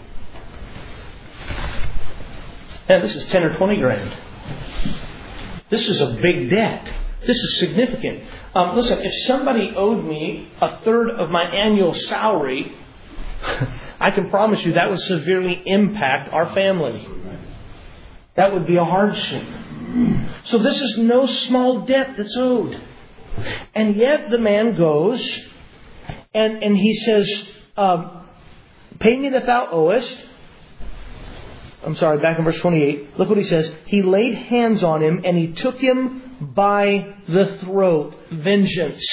And this is ten or twenty grand. This is a big debt. This is significant. Um, listen, if somebody owed me a third of my annual salary, I can promise you that would severely impact our family. That would be a hardship. So this is no small debt that's owed. And yet the man goes and, and he says, um, pay me that thou owest. I'm sorry, back in verse twenty-eight. Look what he says. He laid hands on him and he took him by the throat. Vengeance.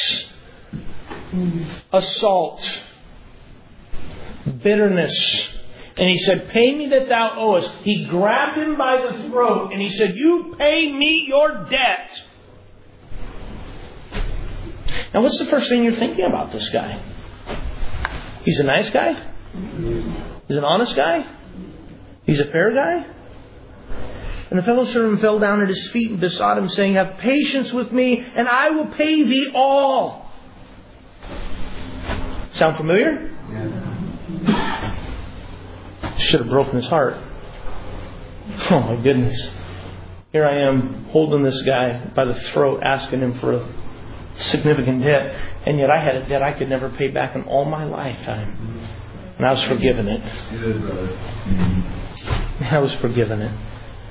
Assault. Bitterness. And he said, pay me that thou owest. He grabbed him by the throat and he said, you pay me your debt. Now what's the first thing you're thinking about this guy? He's a nice guy? He's an honest guy? He's a fair guy? And the fellow servant fell down at his feet and besought him, saying, have patience with me, and I will pay thee all. Sound familiar? Yeah. Should have broken his heart. Oh my goodness. Here I am holding this guy by the throat, asking him for a significant debt, and yet I had a debt I could never pay back in all my lifetime. And I was forgiven it. I was forgiven it.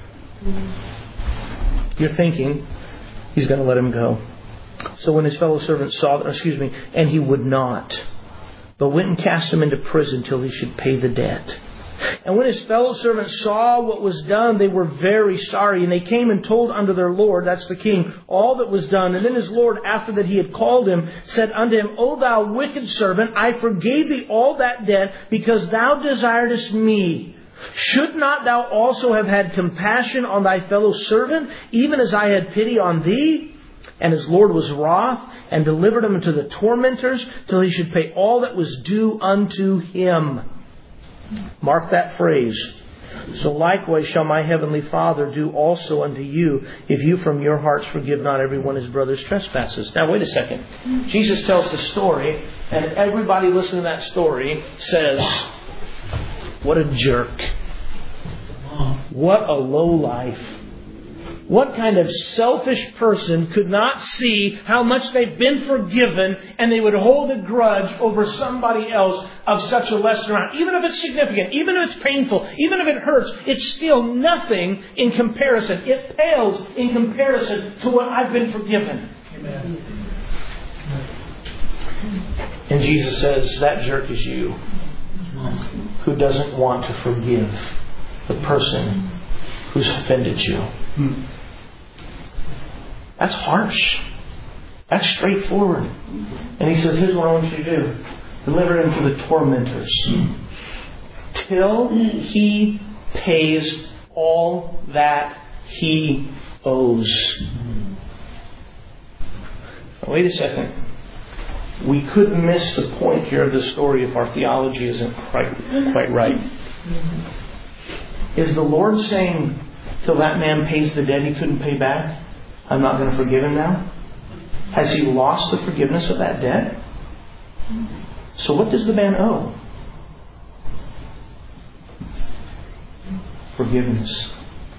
You're thinking he's going to let him go. So when his fellow servants saw, or excuse me, and he would not, but went and cast him into prison till he should pay the debt. And when his fellow servants saw what was done, they were very sorry. And they came and told unto their Lord, that's the king, all that was done. And then his Lord, after that he had called him, said unto him, O thou wicked servant, I forgave thee all that debt, because thou desiredest me. Should not thou also have had compassion on thy fellow servant, even as I had pity on thee? And his Lord was wroth, and delivered him into the tormentors, till he should pay all that was due unto him. Mark that phrase. So likewise shall my heavenly Father do also unto you, if you from your hearts forgive not every one his brother's trespasses. Now wait a second. Jesus tells the story, and everybody listening to that story says, what a jerk. What a lowlife. What kind of selfish person could not see how much they've been forgiven and they would hold a grudge over somebody else of such a lesser amount? Even if it's significant, even if it's painful, even if it hurts, it's still nothing in comparison. It pales in comparison to what I've been forgiven. Amen. And Jesus says, that jerk is you, who doesn't want to forgive the person who's offended you. That's harsh. That's straightforward. And he says, here's what I want you to do. Deliver him to the tormentors. Till he pays all that he owes. Now, wait a second. We could miss the point here of the story if our theology isn't quite, quite right. Is the Lord saying, till that man pays the debt he couldn't pay back, I'm not going to forgive him now? Has he lost the forgiveness of that debt? So what does the man owe? Forgiveness.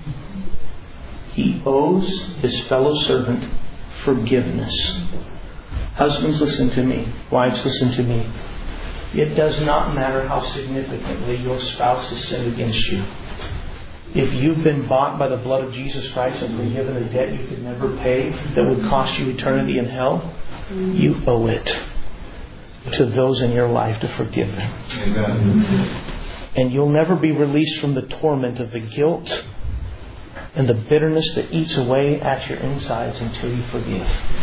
He owes his fellow servant forgiveness. Husbands, listen to me. Wives, listen to me. It does not matter how significantly your spouse has sinned against you. If you've been bought by the blood of Jesus Christ and forgiven a debt you could never pay that would cost you eternity in hell, you owe it to those in your life to forgive them. Amen. And you'll never be released from the torment of the guilt and the bitterness that eats away at your insides until you forgive.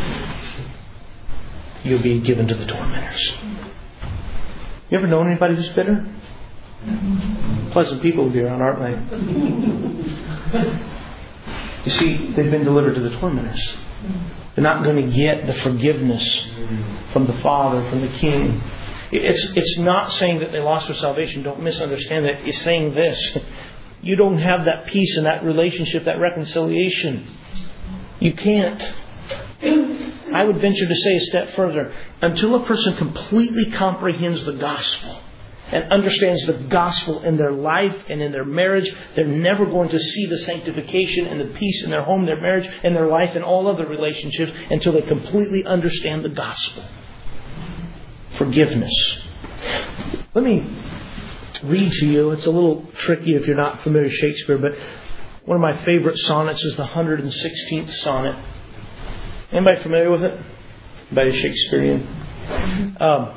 You'll be given to the tormentors. You ever known anybody who's bitter? Pleasant people to be around, aren't they? You see, they've been delivered to the tormentors. They're not going to get the forgiveness from the Father, from the King. It's, it's not saying that they lost their salvation. Don't misunderstand that. It's saying this. You don't have that peace and that relationship, that reconciliation. You can't. I would venture to say a step further. Until a person completely comprehends the gospel and understands the gospel in their life and in their marriage, they're never going to see the sanctification and the peace in their home, their marriage, and their life and all other relationships until they completely understand the gospel. Forgiveness. Let me read to you. It's a little tricky if you're not familiar with Shakespeare, but one of my favorite sonnets is the one hundred sixteenth sonnet. Anybody familiar with it? By Shakespearean? Um,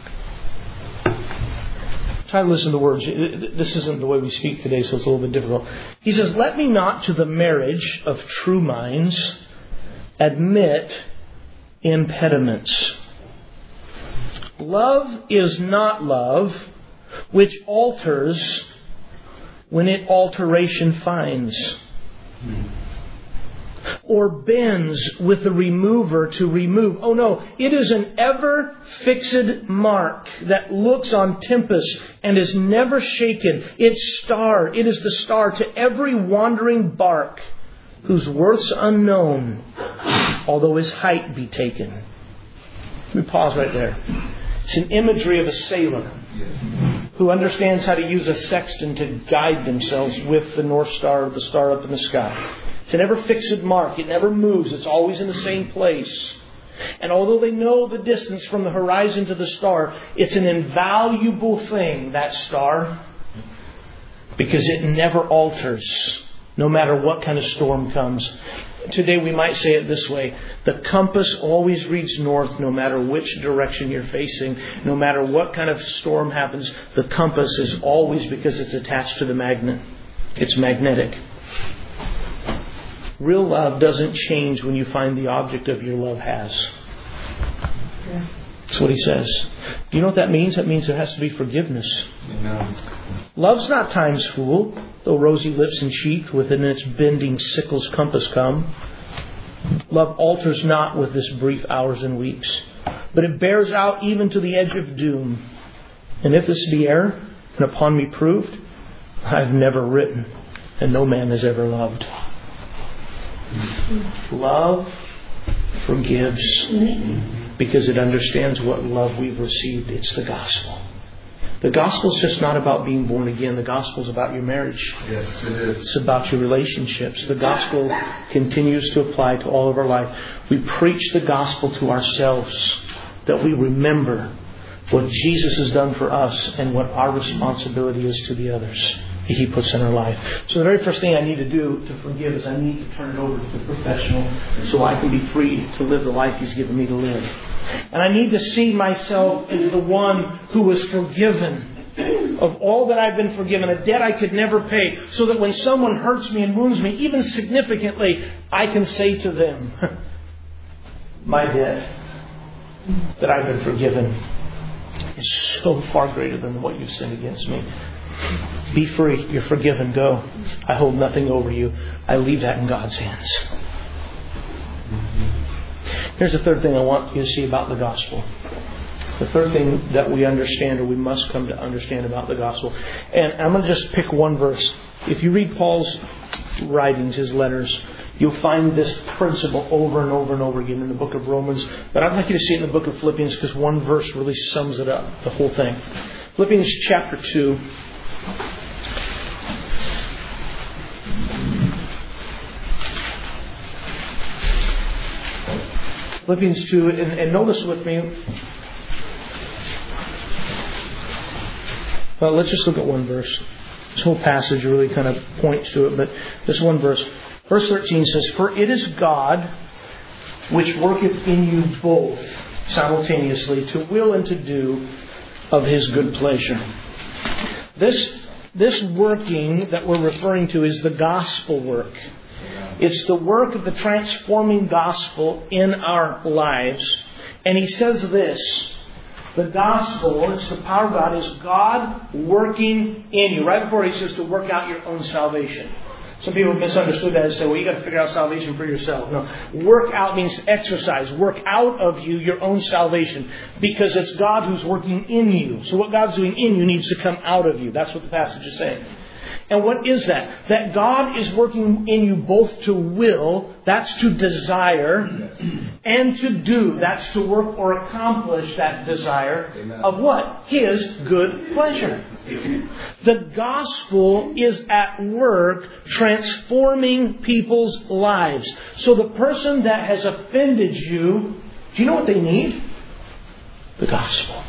try to listen to the words. This isn't the way we speak today, so it's a little bit difficult. He says, "Let me not to the marriage of true minds admit impediments. Love is not love, which alters when it alteration finds, or bends with the remover to remove. Oh no, it is an ever fixed mark that looks on tempest and is never shaken. Its star, it is the star to every wandering bark, whose worth's unknown, although his height be taken." Let me pause right there. It's an imagery of a sailor who understands how to use a sextant to guide themselves with the North Star, the star up in the sky. It's an ever fixed mark. It never moves. It's always in the same place. And although they know the distance from the horizon to the star, it's an invaluable thing, that star, because it never alters, no matter what kind of storm comes. Today we might say it this way: the compass always reads north no matter which direction you're facing. No matter what kind of storm happens, the compass is always, because it's attached to the magnet. It's magnetic. Real love doesn't change when you find the object of your love has. That's what he says. Do you know what that means? That means there has to be forgiveness. Amen. Love's not time's fool, though rosy lips and cheek within its bending sickle's compass come. Love alters not with this brief hours and weeks, but it bears out even to the edge of doom. And if this be error, and upon me proved, I've never written, and no man has ever loved. Love forgives because it understands what love we've received. It's the gospel. The gospel is just not about being born again. The gospel is about your marriage.
Yes, it is.
It's about your relationships. The gospel continues to apply to all of our life. We preach the gospel to ourselves, that we remember what Jesus has done for us and what our responsibility is to the others that He puts in our life. So the very first thing I need to do to forgive is I need to turn it over to the professional so I can be free to live the life He's given me to live. And I need to see myself as the one who was forgiven of all that I've been forgiven, a debt I could never pay, so that when someone hurts me and wounds me, even significantly, I can say to them, my debt that I've been forgiven is so far greater than what you've sinned against me. Be free. You're forgiven. Go. I hold nothing over you. I leave that in God's hands. Here's the third thing I want you to see about the gospel. The third thing that we understand, or we must come to understand about the gospel. And I'm going to just pick one verse. If you read Paul's writings, his letters, you'll find this principle over and over and over again in the book of Romans. But I'd like you to see it in the book of Philippians, because one verse really sums it up, the whole thing. Philippians chapter two. Philippians two, and, and notice with me. Well, let's just look at one verse. This whole passage really kind of points to it, but this one verse. Verse thirteen says, "For it is God which worketh in you both simultaneously to will and to do of His good pleasure." This, this working that we're referring to is the gospel work. It's the work of the transforming gospel in our lives. And he says this, the gospel, it's the power of God, is God working in you. Right before he says to work out your own salvation. Some people have misunderstood that and say, well, you got to figure out salvation for yourself. No. Work out means exercise. Work out of you your own salvation. Because it's God who's working in you. So what God's doing in you needs to come out of you. That's what the passage is saying. And what is that? That God is working in you both to will, that's to desire, and to do, that's to work or accomplish that desire of what? His good pleasure. The gospel is at work transforming people's lives. So the person that has offended you, do you know what they need? The gospel.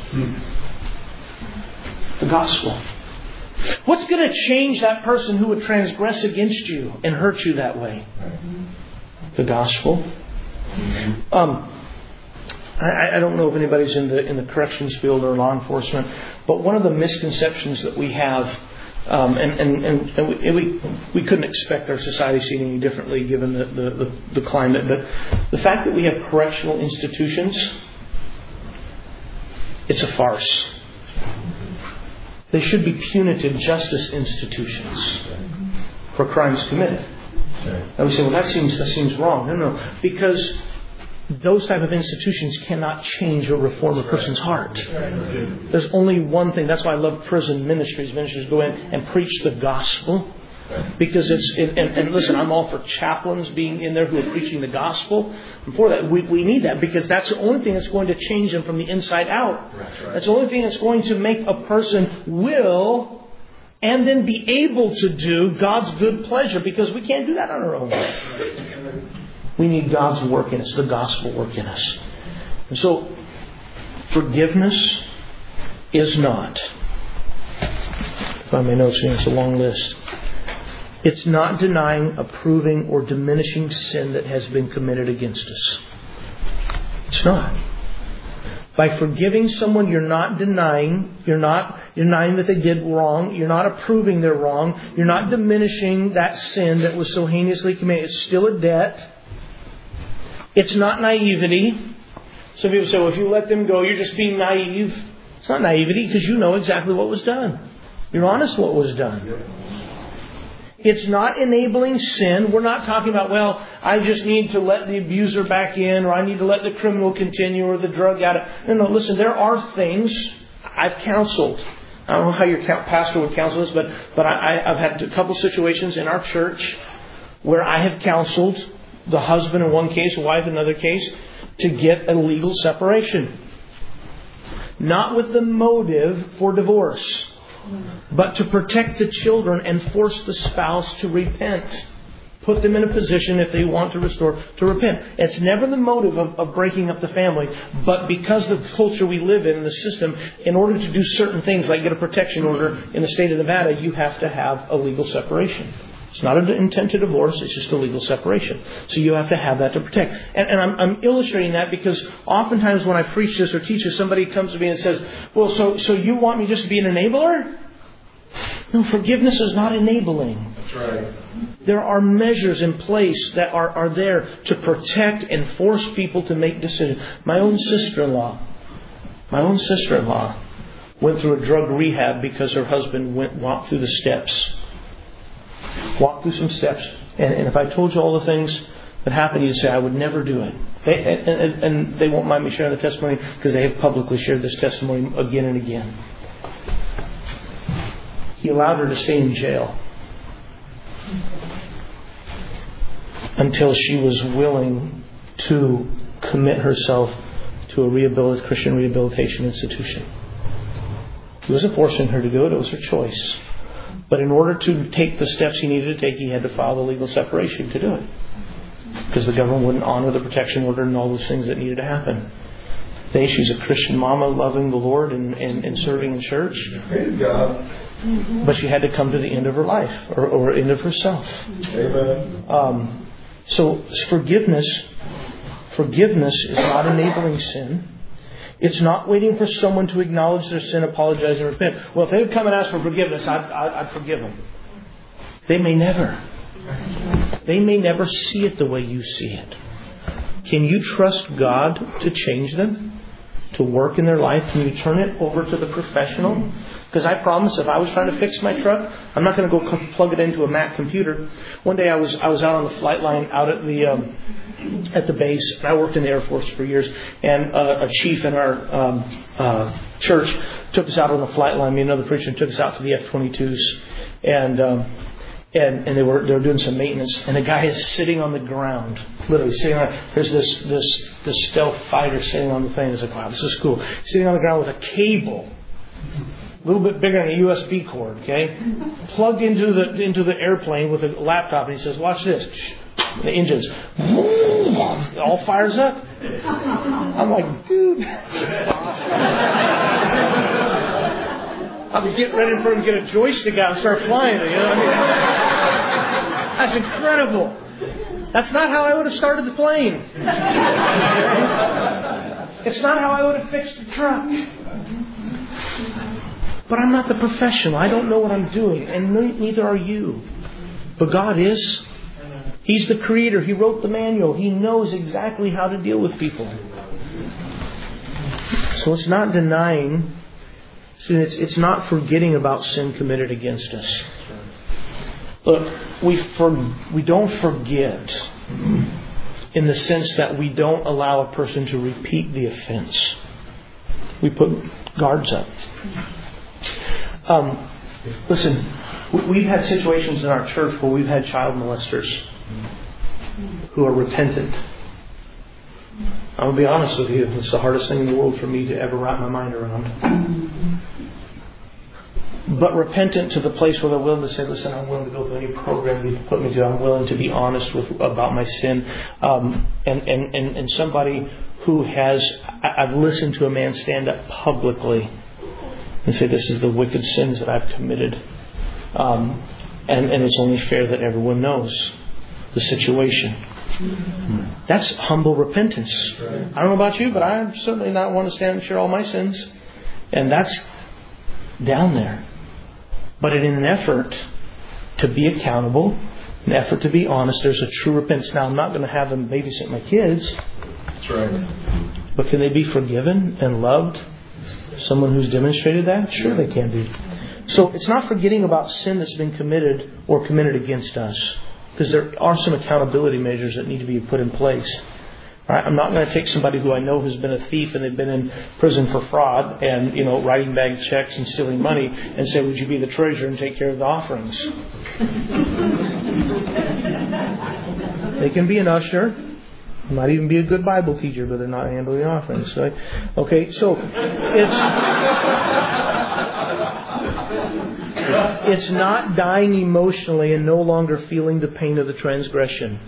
The gospel. What's going to change that person who would transgress against you and hurt you that way? The gospel. Um, I, I don't know if anybody's in the in the corrections field or law enforcement, but one of the misconceptions that we have, um, and and, and, and we, we we couldn't expect our society seeing any differently given the, the, the, the climate, but the fact that we have correctional institutions, it's a farce. They should be punitive justice institutions for crimes committed. And we say, well, that seems that seems wrong. No, no, because those type of institutions cannot change or reform a person's heart. There's only one thing. That's why I love prison ministries. Ministries go in and preach the gospel. Because it's, and, and listen, I'm all for chaplains being in there who are preaching the gospel. And for that, we, we need that because that's the only thing that's going to change them from the inside out. That's the only thing that's going to make a person will and then be able to do God's good pleasure, because we can't do that on our own. We need God's work in us, the gospel work in us. And so, forgiveness is not, find my notes here, it's a long list. It's not denying, approving, or diminishing sin that has been committed against us. It's not. By forgiving someone, you're not denying, you're not denying that they did wrong, you're not approving their wrong, you're not diminishing that sin that was so heinously committed. It's still a debt. It's not naivety. Some people say, well, if you let them go, you're just being naive. It's not naivety because you know exactly what was done. You're honest what was done. It's not enabling sin. We're not talking about, well, I just need to let the abuser back in, or I need to let the criminal continue, or the drug addict. No, no, listen, there are things I've counseled. I don't know how your pastor would counsel this, but, but I, I've had a couple situations in our church where I have counseled the husband in one case, the wife in another case, to get a legal separation. Not with the motive for divorce, but to protect the children and force the spouse to repent. Put them in a position, if they want to restore, to repent. It's never the motive of, of breaking up the family, but because of the culture we live in, the system, in order to do certain things like get a protection order in the state of Nevada, you have to have a legal separation. It's not an intent to divorce, it's just a legal separation. So you have to have that to protect. And, and I'm, I'm illustrating that because oftentimes when I preach this or teach this, somebody comes to me and says, well, so, so you want me just to be an enabler? No, forgiveness is not enabling.
That's right.
There are measures in place that are, are there to protect and force people to make decisions. My own sister-in-law, my own sister-in-law went through a drug rehab because her husband went walked through the steps. Walked through some steps. And, and if I told you all the things that happened, you'd say, I would never do it. They, and, and, and they won't mind me sharing the testimony because they have publicly shared this testimony again and again. He allowed her to stay in jail until she was willing to commit herself to a rehabilit- Christian rehabilitation institution. He wasn't forcing her to do it. It was her choice. But in order to take the steps he needed to take, he had to file the legal separation to do it. Because the government wouldn't honor the protection order and all those things that needed to happen. Today she's a Christian mama loving the Lord and, and, and serving in church.
Praise God.
But she had to come to the end of her life, or, or end of herself. Amen. Um, so forgiveness, forgiveness is not enabling sin. It's not waiting for someone to acknowledge their sin, apologize, and repent. Well, if they would come and ask for forgiveness, I'd, I'd, I'd forgive them. They may never. They may never see it the way you see it. Can you trust God to change them? To work in their life? Can you turn it over to the professional? Because I promise, if I was trying to fix my truck, I'm not going to go plug it into a Mac computer. One day I was I was out on the flight line out at the um, at the base. I worked in the Air Force for years, and uh, a chief in our um, uh, church took us out on the flight line. Me and another preacher took us out to the F twenty-twos, and um, and and they were they were doing some maintenance. And a guy is sitting on the ground, literally sitting on. There's this this this stealth fighter sitting on the thing. It's like, wow, this is cool. Sitting on the ground with a cable. A little bit bigger than a U S B cord, okay? Plugged into the into the airplane with a laptop, and he says, "Watch this." The engines it all fires up. I'm like, dude. I'll be getting ready for him to get a joystick out and start flying. You know what I mean? That's incredible. That's not how I would have started the plane. It's not how I would have fixed the truck. But I'm not the professional. I don't know what I'm doing. And neither are you. But God is. He's the creator. He wrote the manual. He knows exactly how to deal with people. So it's not denying. It's, it's not forgetting about sin committed against us. Look, we, for, we don't forget in the sense that we don't allow a person to repeat the offense. We put guards up. Um, listen, we've had situations in our church where we've had child molesters who are repentant. I'll be honest with you, it's the hardest thing in the world for me to ever wrap my mind around. But repentant to the place where they're willing to say, listen, I'm willing to go through any program you put me to. I'm willing to be honest with about my sin. Um, and, and, and, and somebody who has, I've listened to a man stand up publicly and say, this is the wicked sins that I've committed. Um, and, and it's only fair that everyone knows the situation. That's humble repentance. I don't know about you, but I certainly not want to stand and share all my sins. And that's down there. But in an effort to be accountable, an effort to be honest, there's a true repentance. Now, I'm not going to have them babysit my kids. That's right. But can they be forgiven and loved? Someone who's demonstrated that? Sure they can be. So it's not forgetting about sin that's been committed or committed against us. Because there are some accountability measures that need to be put in place. Right? I'm not going to take somebody who I know has been a thief and they've been in prison for fraud and, you know, writing bag checks and stealing money and say, would you be the treasurer and take care of the offerings? They can be an usher. Might even be a good Bible teacher, but they're not handling the offerings. Right? Okay, so it's it's not dying emotionally and no longer feeling the pain of the transgression.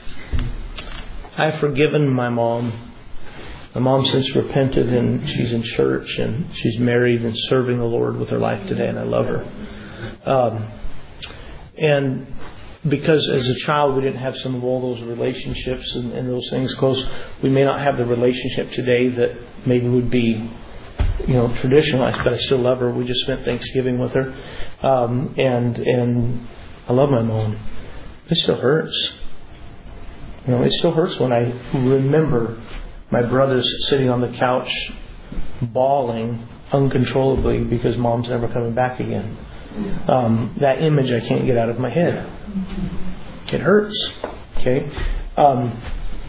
I've forgiven my mom. My mom since repented and she's in church and she's married and serving the Lord with her life today, and I love her. Um, and because as a child we didn't have some of all those relationships and, and those things close, we may not have the relationship today that maybe would be, you know, traditionalized, but I still love her. We just spent Thanksgiving with her. Um, and and I love my mom. It still hurts. You know, it still hurts when I remember my brothers sitting on the couch bawling uncontrollably because mom's never coming back again. Um, that image I can't get out of my head. It hurts. Okay? Um,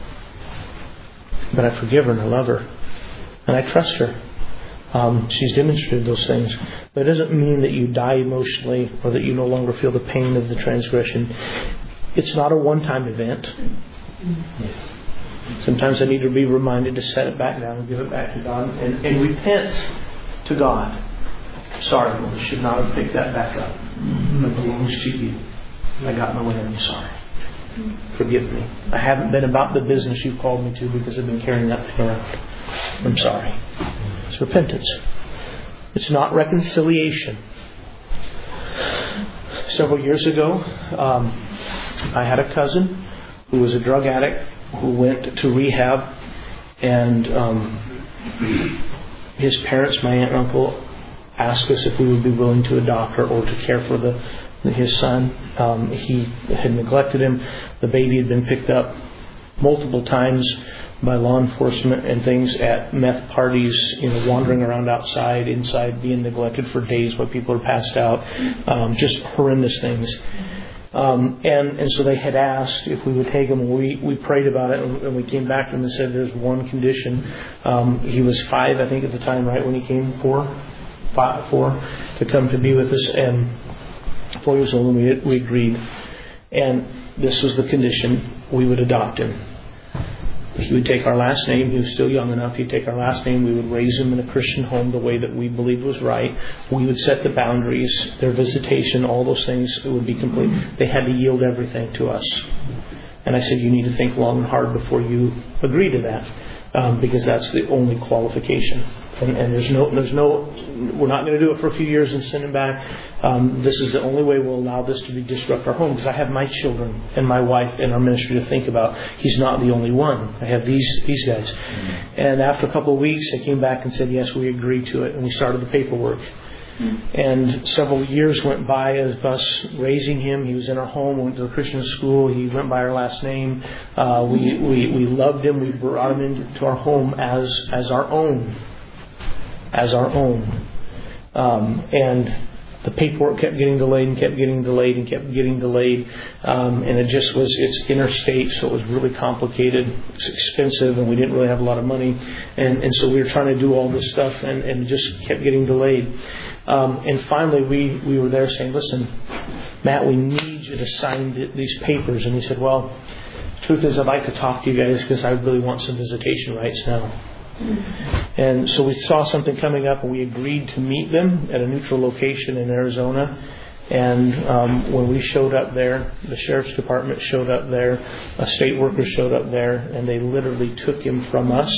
but I forgive her and I love her. And I trust her. Um, she's demonstrated those things. But it doesn't mean that you die emotionally or that you no longer feel the pain of the transgression. It's not a one-time event. Sometimes I need to be reminded to set it back down and give it back to God and, and repent to God. Sorry, Lord, I should not have picked that back up. But it belongs to you. I got my way and I'm sorry. Forgive me. I haven't been about the business you've called me to because I've been carrying that thing around. I'm sorry. It's repentance. It's not reconciliation. several years ago, um, I had a cousin who was a drug addict who went to rehab, and um, his parents, my aunt and uncle, asked us if we would be willing to adopt her or to care for the his son. Um, he had neglected him. The baby had been picked up multiple times by law enforcement and things at meth parties, you know, wandering around outside, inside, being neglected for days while people are passed out. Um, just horrendous things. Um, and, and so they had asked if we would take him. We, we prayed about it, and, and we came back to him and said there's one condition. Um, he was five, I think, at the time, right, when he came? Four? Five, four, to come to be with us. And four years old, and we, we agreed. And this was the condition: we would adopt him. He would take our last name. He was still young enough. He'd take our last name. We would raise him in a Christian home the way that we believed was right. We would set the boundaries, their visitation, all those things. It would be complete. They had to yield everything to us. And I said, you need to think long and hard before you agree to that, um, because that's the only qualification. And, and there's no, there's no, we're not going to do it for a few years and send him back. Um, this is the only way we'll allow this to be disrupt our home, because I have my children and my wife and our ministry to think about. He's not the only one. I have these these guys. Mm-hmm. And after a couple of weeks, they came back and said, yes, we agree to it, and we started the paperwork. Mm-hmm. And several years went by of us raising him. He was in our home, went to a Christian school. He went by our last name. Uh, we, we we loved him. We brought him into our home as as our own. as our own. Um, and the paperwork kept getting delayed and kept getting delayed and kept getting delayed. Um, and it just was, it's interstate, so it was really complicated. It's expensive, and we didn't really have a lot of money. And, and so we were trying to do all this stuff, and, and it just kept getting delayed. Um, and finally, we, we were there saying, listen, Matt, we need you to sign th- these papers. And he said, well, the truth is, I'd like to talk to you guys because I really want some visitation rights now. And so we saw something coming up, and we agreed to meet them at a neutral location in Arizona. And um, when we showed up there, the sheriff's department showed up there, a state worker showed up there, and they literally took him from us,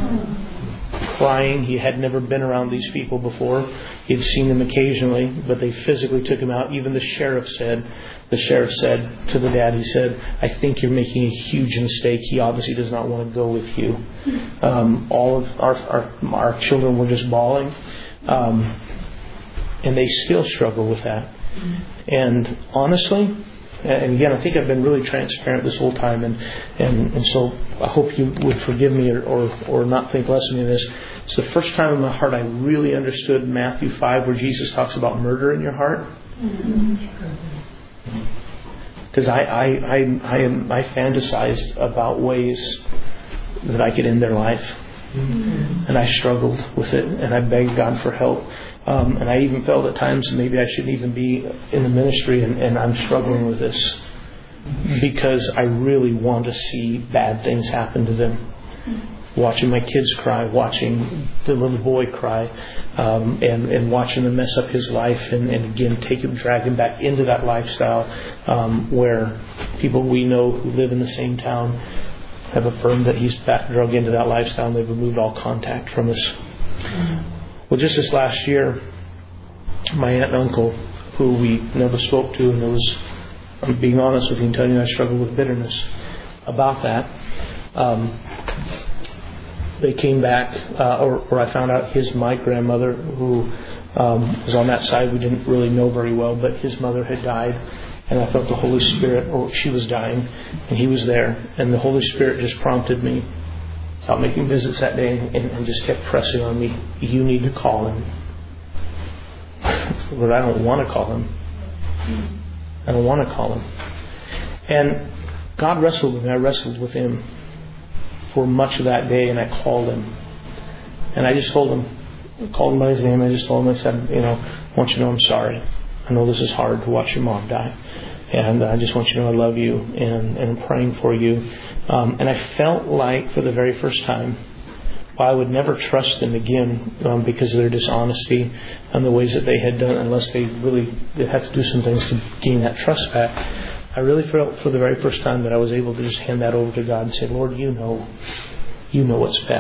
crying. He had never been around these people before. He had seen them occasionally, but they physically took him out. Even the sheriff said, the sheriff said to the dad, he said, I think you're making a huge mistake. He obviously does not want to go with you. Um, all of our, our our children were just bawling. Um, and they still struggle with that. And honestly, and again, I think I've been really transparent this whole time, and, and, and so I hope you would forgive me or, or, or not think less of me of this. It's the first time in my heart I really understood Matthew five, where Jesus talks about murder in your heart. Because I, I, I, I, am, I fantasized about ways that I could end their life. And I struggled with it, and I begged God for help. Um, and I even felt at times maybe I shouldn't even be in the ministry, and, and I'm struggling with this because I really want to see bad things happen to them. Watching my kids cry, watching the little boy cry, um, and, and watching them mess up his life, and, and again take him, drag him back into that lifestyle um, where people we know who live in the same town have affirmed that he's back drug into that lifestyle, and they've removed all contact from us. Well, just this last year, my aunt and uncle, who we never spoke to, and it was, I'm being honest with you and telling you I struggled with bitterness about that. Um, they came back, uh, or, or I found out his, my grandmother, who um, was on that side, we didn't really know very well, but his mother had died. And I felt the Holy Spirit, or she was dying, and he was there. And the Holy Spirit just prompted me, out making visits that day, and, and just kept pressing on me, you need to call him. But I don't want to call him. I don't want to call him. And God wrestled with me. I wrestled with him for much of that day, and I called him. And I just told him, I called him by his name. I just told him, I said, you know, I want you to know I'm sorry. I know this is hard to watch your mom die. And I just want you to know I love you, and, and I'm praying for you. Um, and I felt like for the very first time, while I would never trust them again um, because of their dishonesty and the ways that they had done, unless they really they had to do some things to gain that trust back, I really felt for the very first time that I was able to just hand that over to God and say, Lord, you know, you know what's best.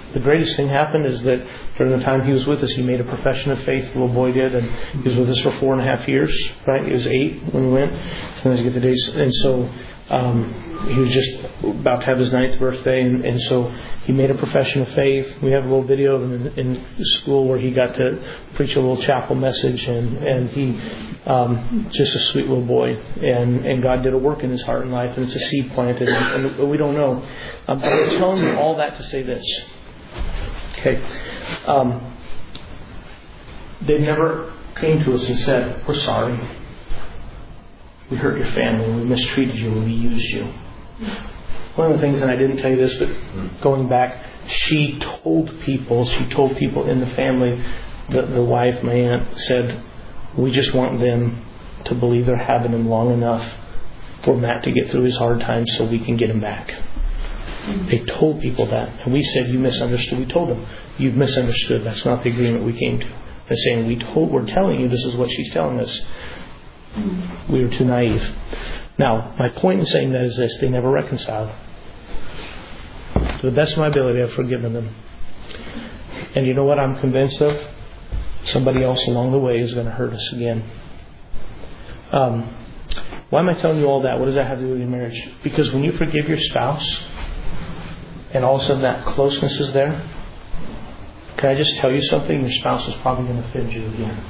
the greatest thing happened is that during the time he was with us, he made a profession of faith. The little boy did, and he was with us for four and a half years. Right? He was eight when we went. Sometimes you get the days, and so um, he was just about to have his ninth birthday, and, and so he made a profession of faith. We have a little video of him in, in school where he got to preach a little chapel message, and and he um, just a sweet little boy, and and God did a work in his heart and life, and it's a seed planted, and, and we don't know. Um, but I'm telling you all that to say this. Okay, um, they never came to us and said, "We're sorry. We hurt your family. We mistreated you. We used you." One of the things, and I didn't tell you this, but going back, she told people, she told people in the family, the, the wife, my aunt, said, "We just want them to believe they're having him long enough for Matt to get through his hard times so we can get him back." They told people that. And we said, "You misunderstood." We told them, "You've misunderstood. That's not the agreement we came to." They're saying, we told, we're telling you this is what she's telling us. We were too naive. Now, my point in saying that is this: they never reconciled. To the best of my ability, I've forgiven them. And you know what I'm convinced of? Somebody else along the way is going to hurt us again. Um, why am I telling you all that? What does that have to do with your marriage? Because when you forgive your spouse, and all of a sudden that closeness is there, can I just tell you something? Your spouse is probably going to offend you again.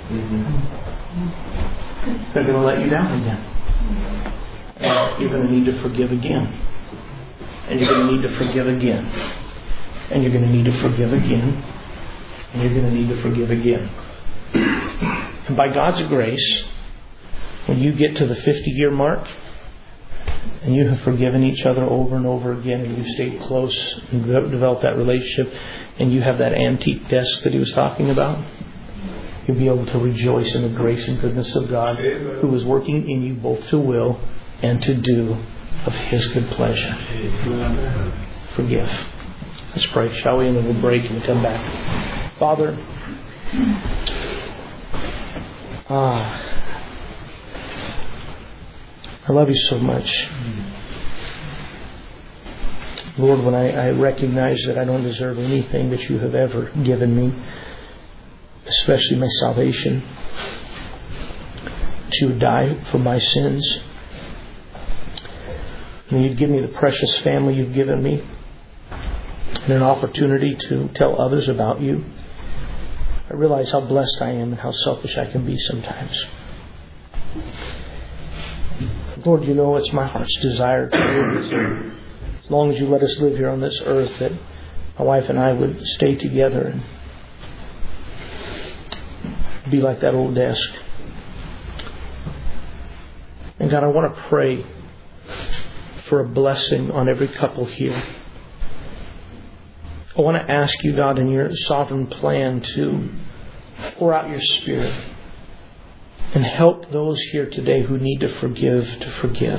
Mm-hmm. They're going to let you down again. And you're going to need to forgive again. And you're going to need to forgive again. And you're going to need to forgive again. And you're going to need to forgive again. And by God's grace, when you get to the fifty-year mark, and you have forgiven each other over and over again, and you've stayed close and developed that relationship, and you have that antique desk that he was talking about, you'll be able to rejoice in the grace and goodness of God, who is working in you both to will and to do of His good pleasure. Forgive. Let's pray, shall we? And then we'll break and come back. Father, ah, I love you so much. Lord, when I, I recognize that I don't deserve anything that you have ever given me, especially my salvation, that you would die for my sins, and you'd give me the precious family you've given me, and an opportunity to tell others about you. I realize how blessed I am and how selfish I can be sometimes. Lord, you know it's my heart's desire to live with you. As long as you let us live here on this earth, that my wife and I would stay together and be like that old desk. And God, I want to pray for a blessing on every couple here. I want to ask you, God, in your sovereign plan, to pour out your Spirit and help those here today who need to forgive to forgive.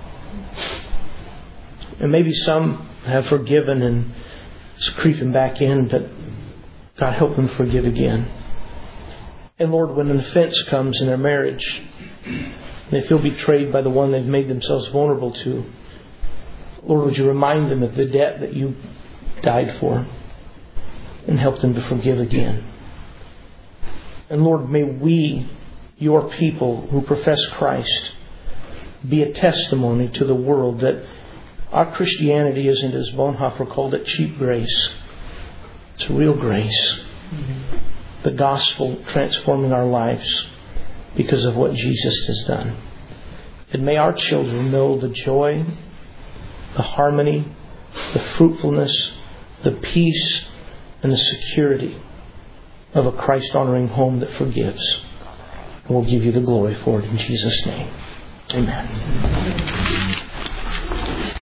And maybe some have forgiven and it's creeping back in, but God, help them forgive again. And Lord, when an offense comes in their marriage, they feel betrayed by the one they've made themselves vulnerable to, Lord, would you remind them of the debt that you died for and help them to forgive again. And Lord, may we, your people who profess Christ, be a testimony to the world that our Christianity isn't, as Bonhoeffer called it, cheap grace. It's real grace. Mm-hmm. The gospel transforming our lives because of what Jesus has done. And may our children know the joy, the harmony, the fruitfulness, the peace, and the security of a Christ-honoring home that forgives. And we'll give you the glory for it in Jesus' name. Amen.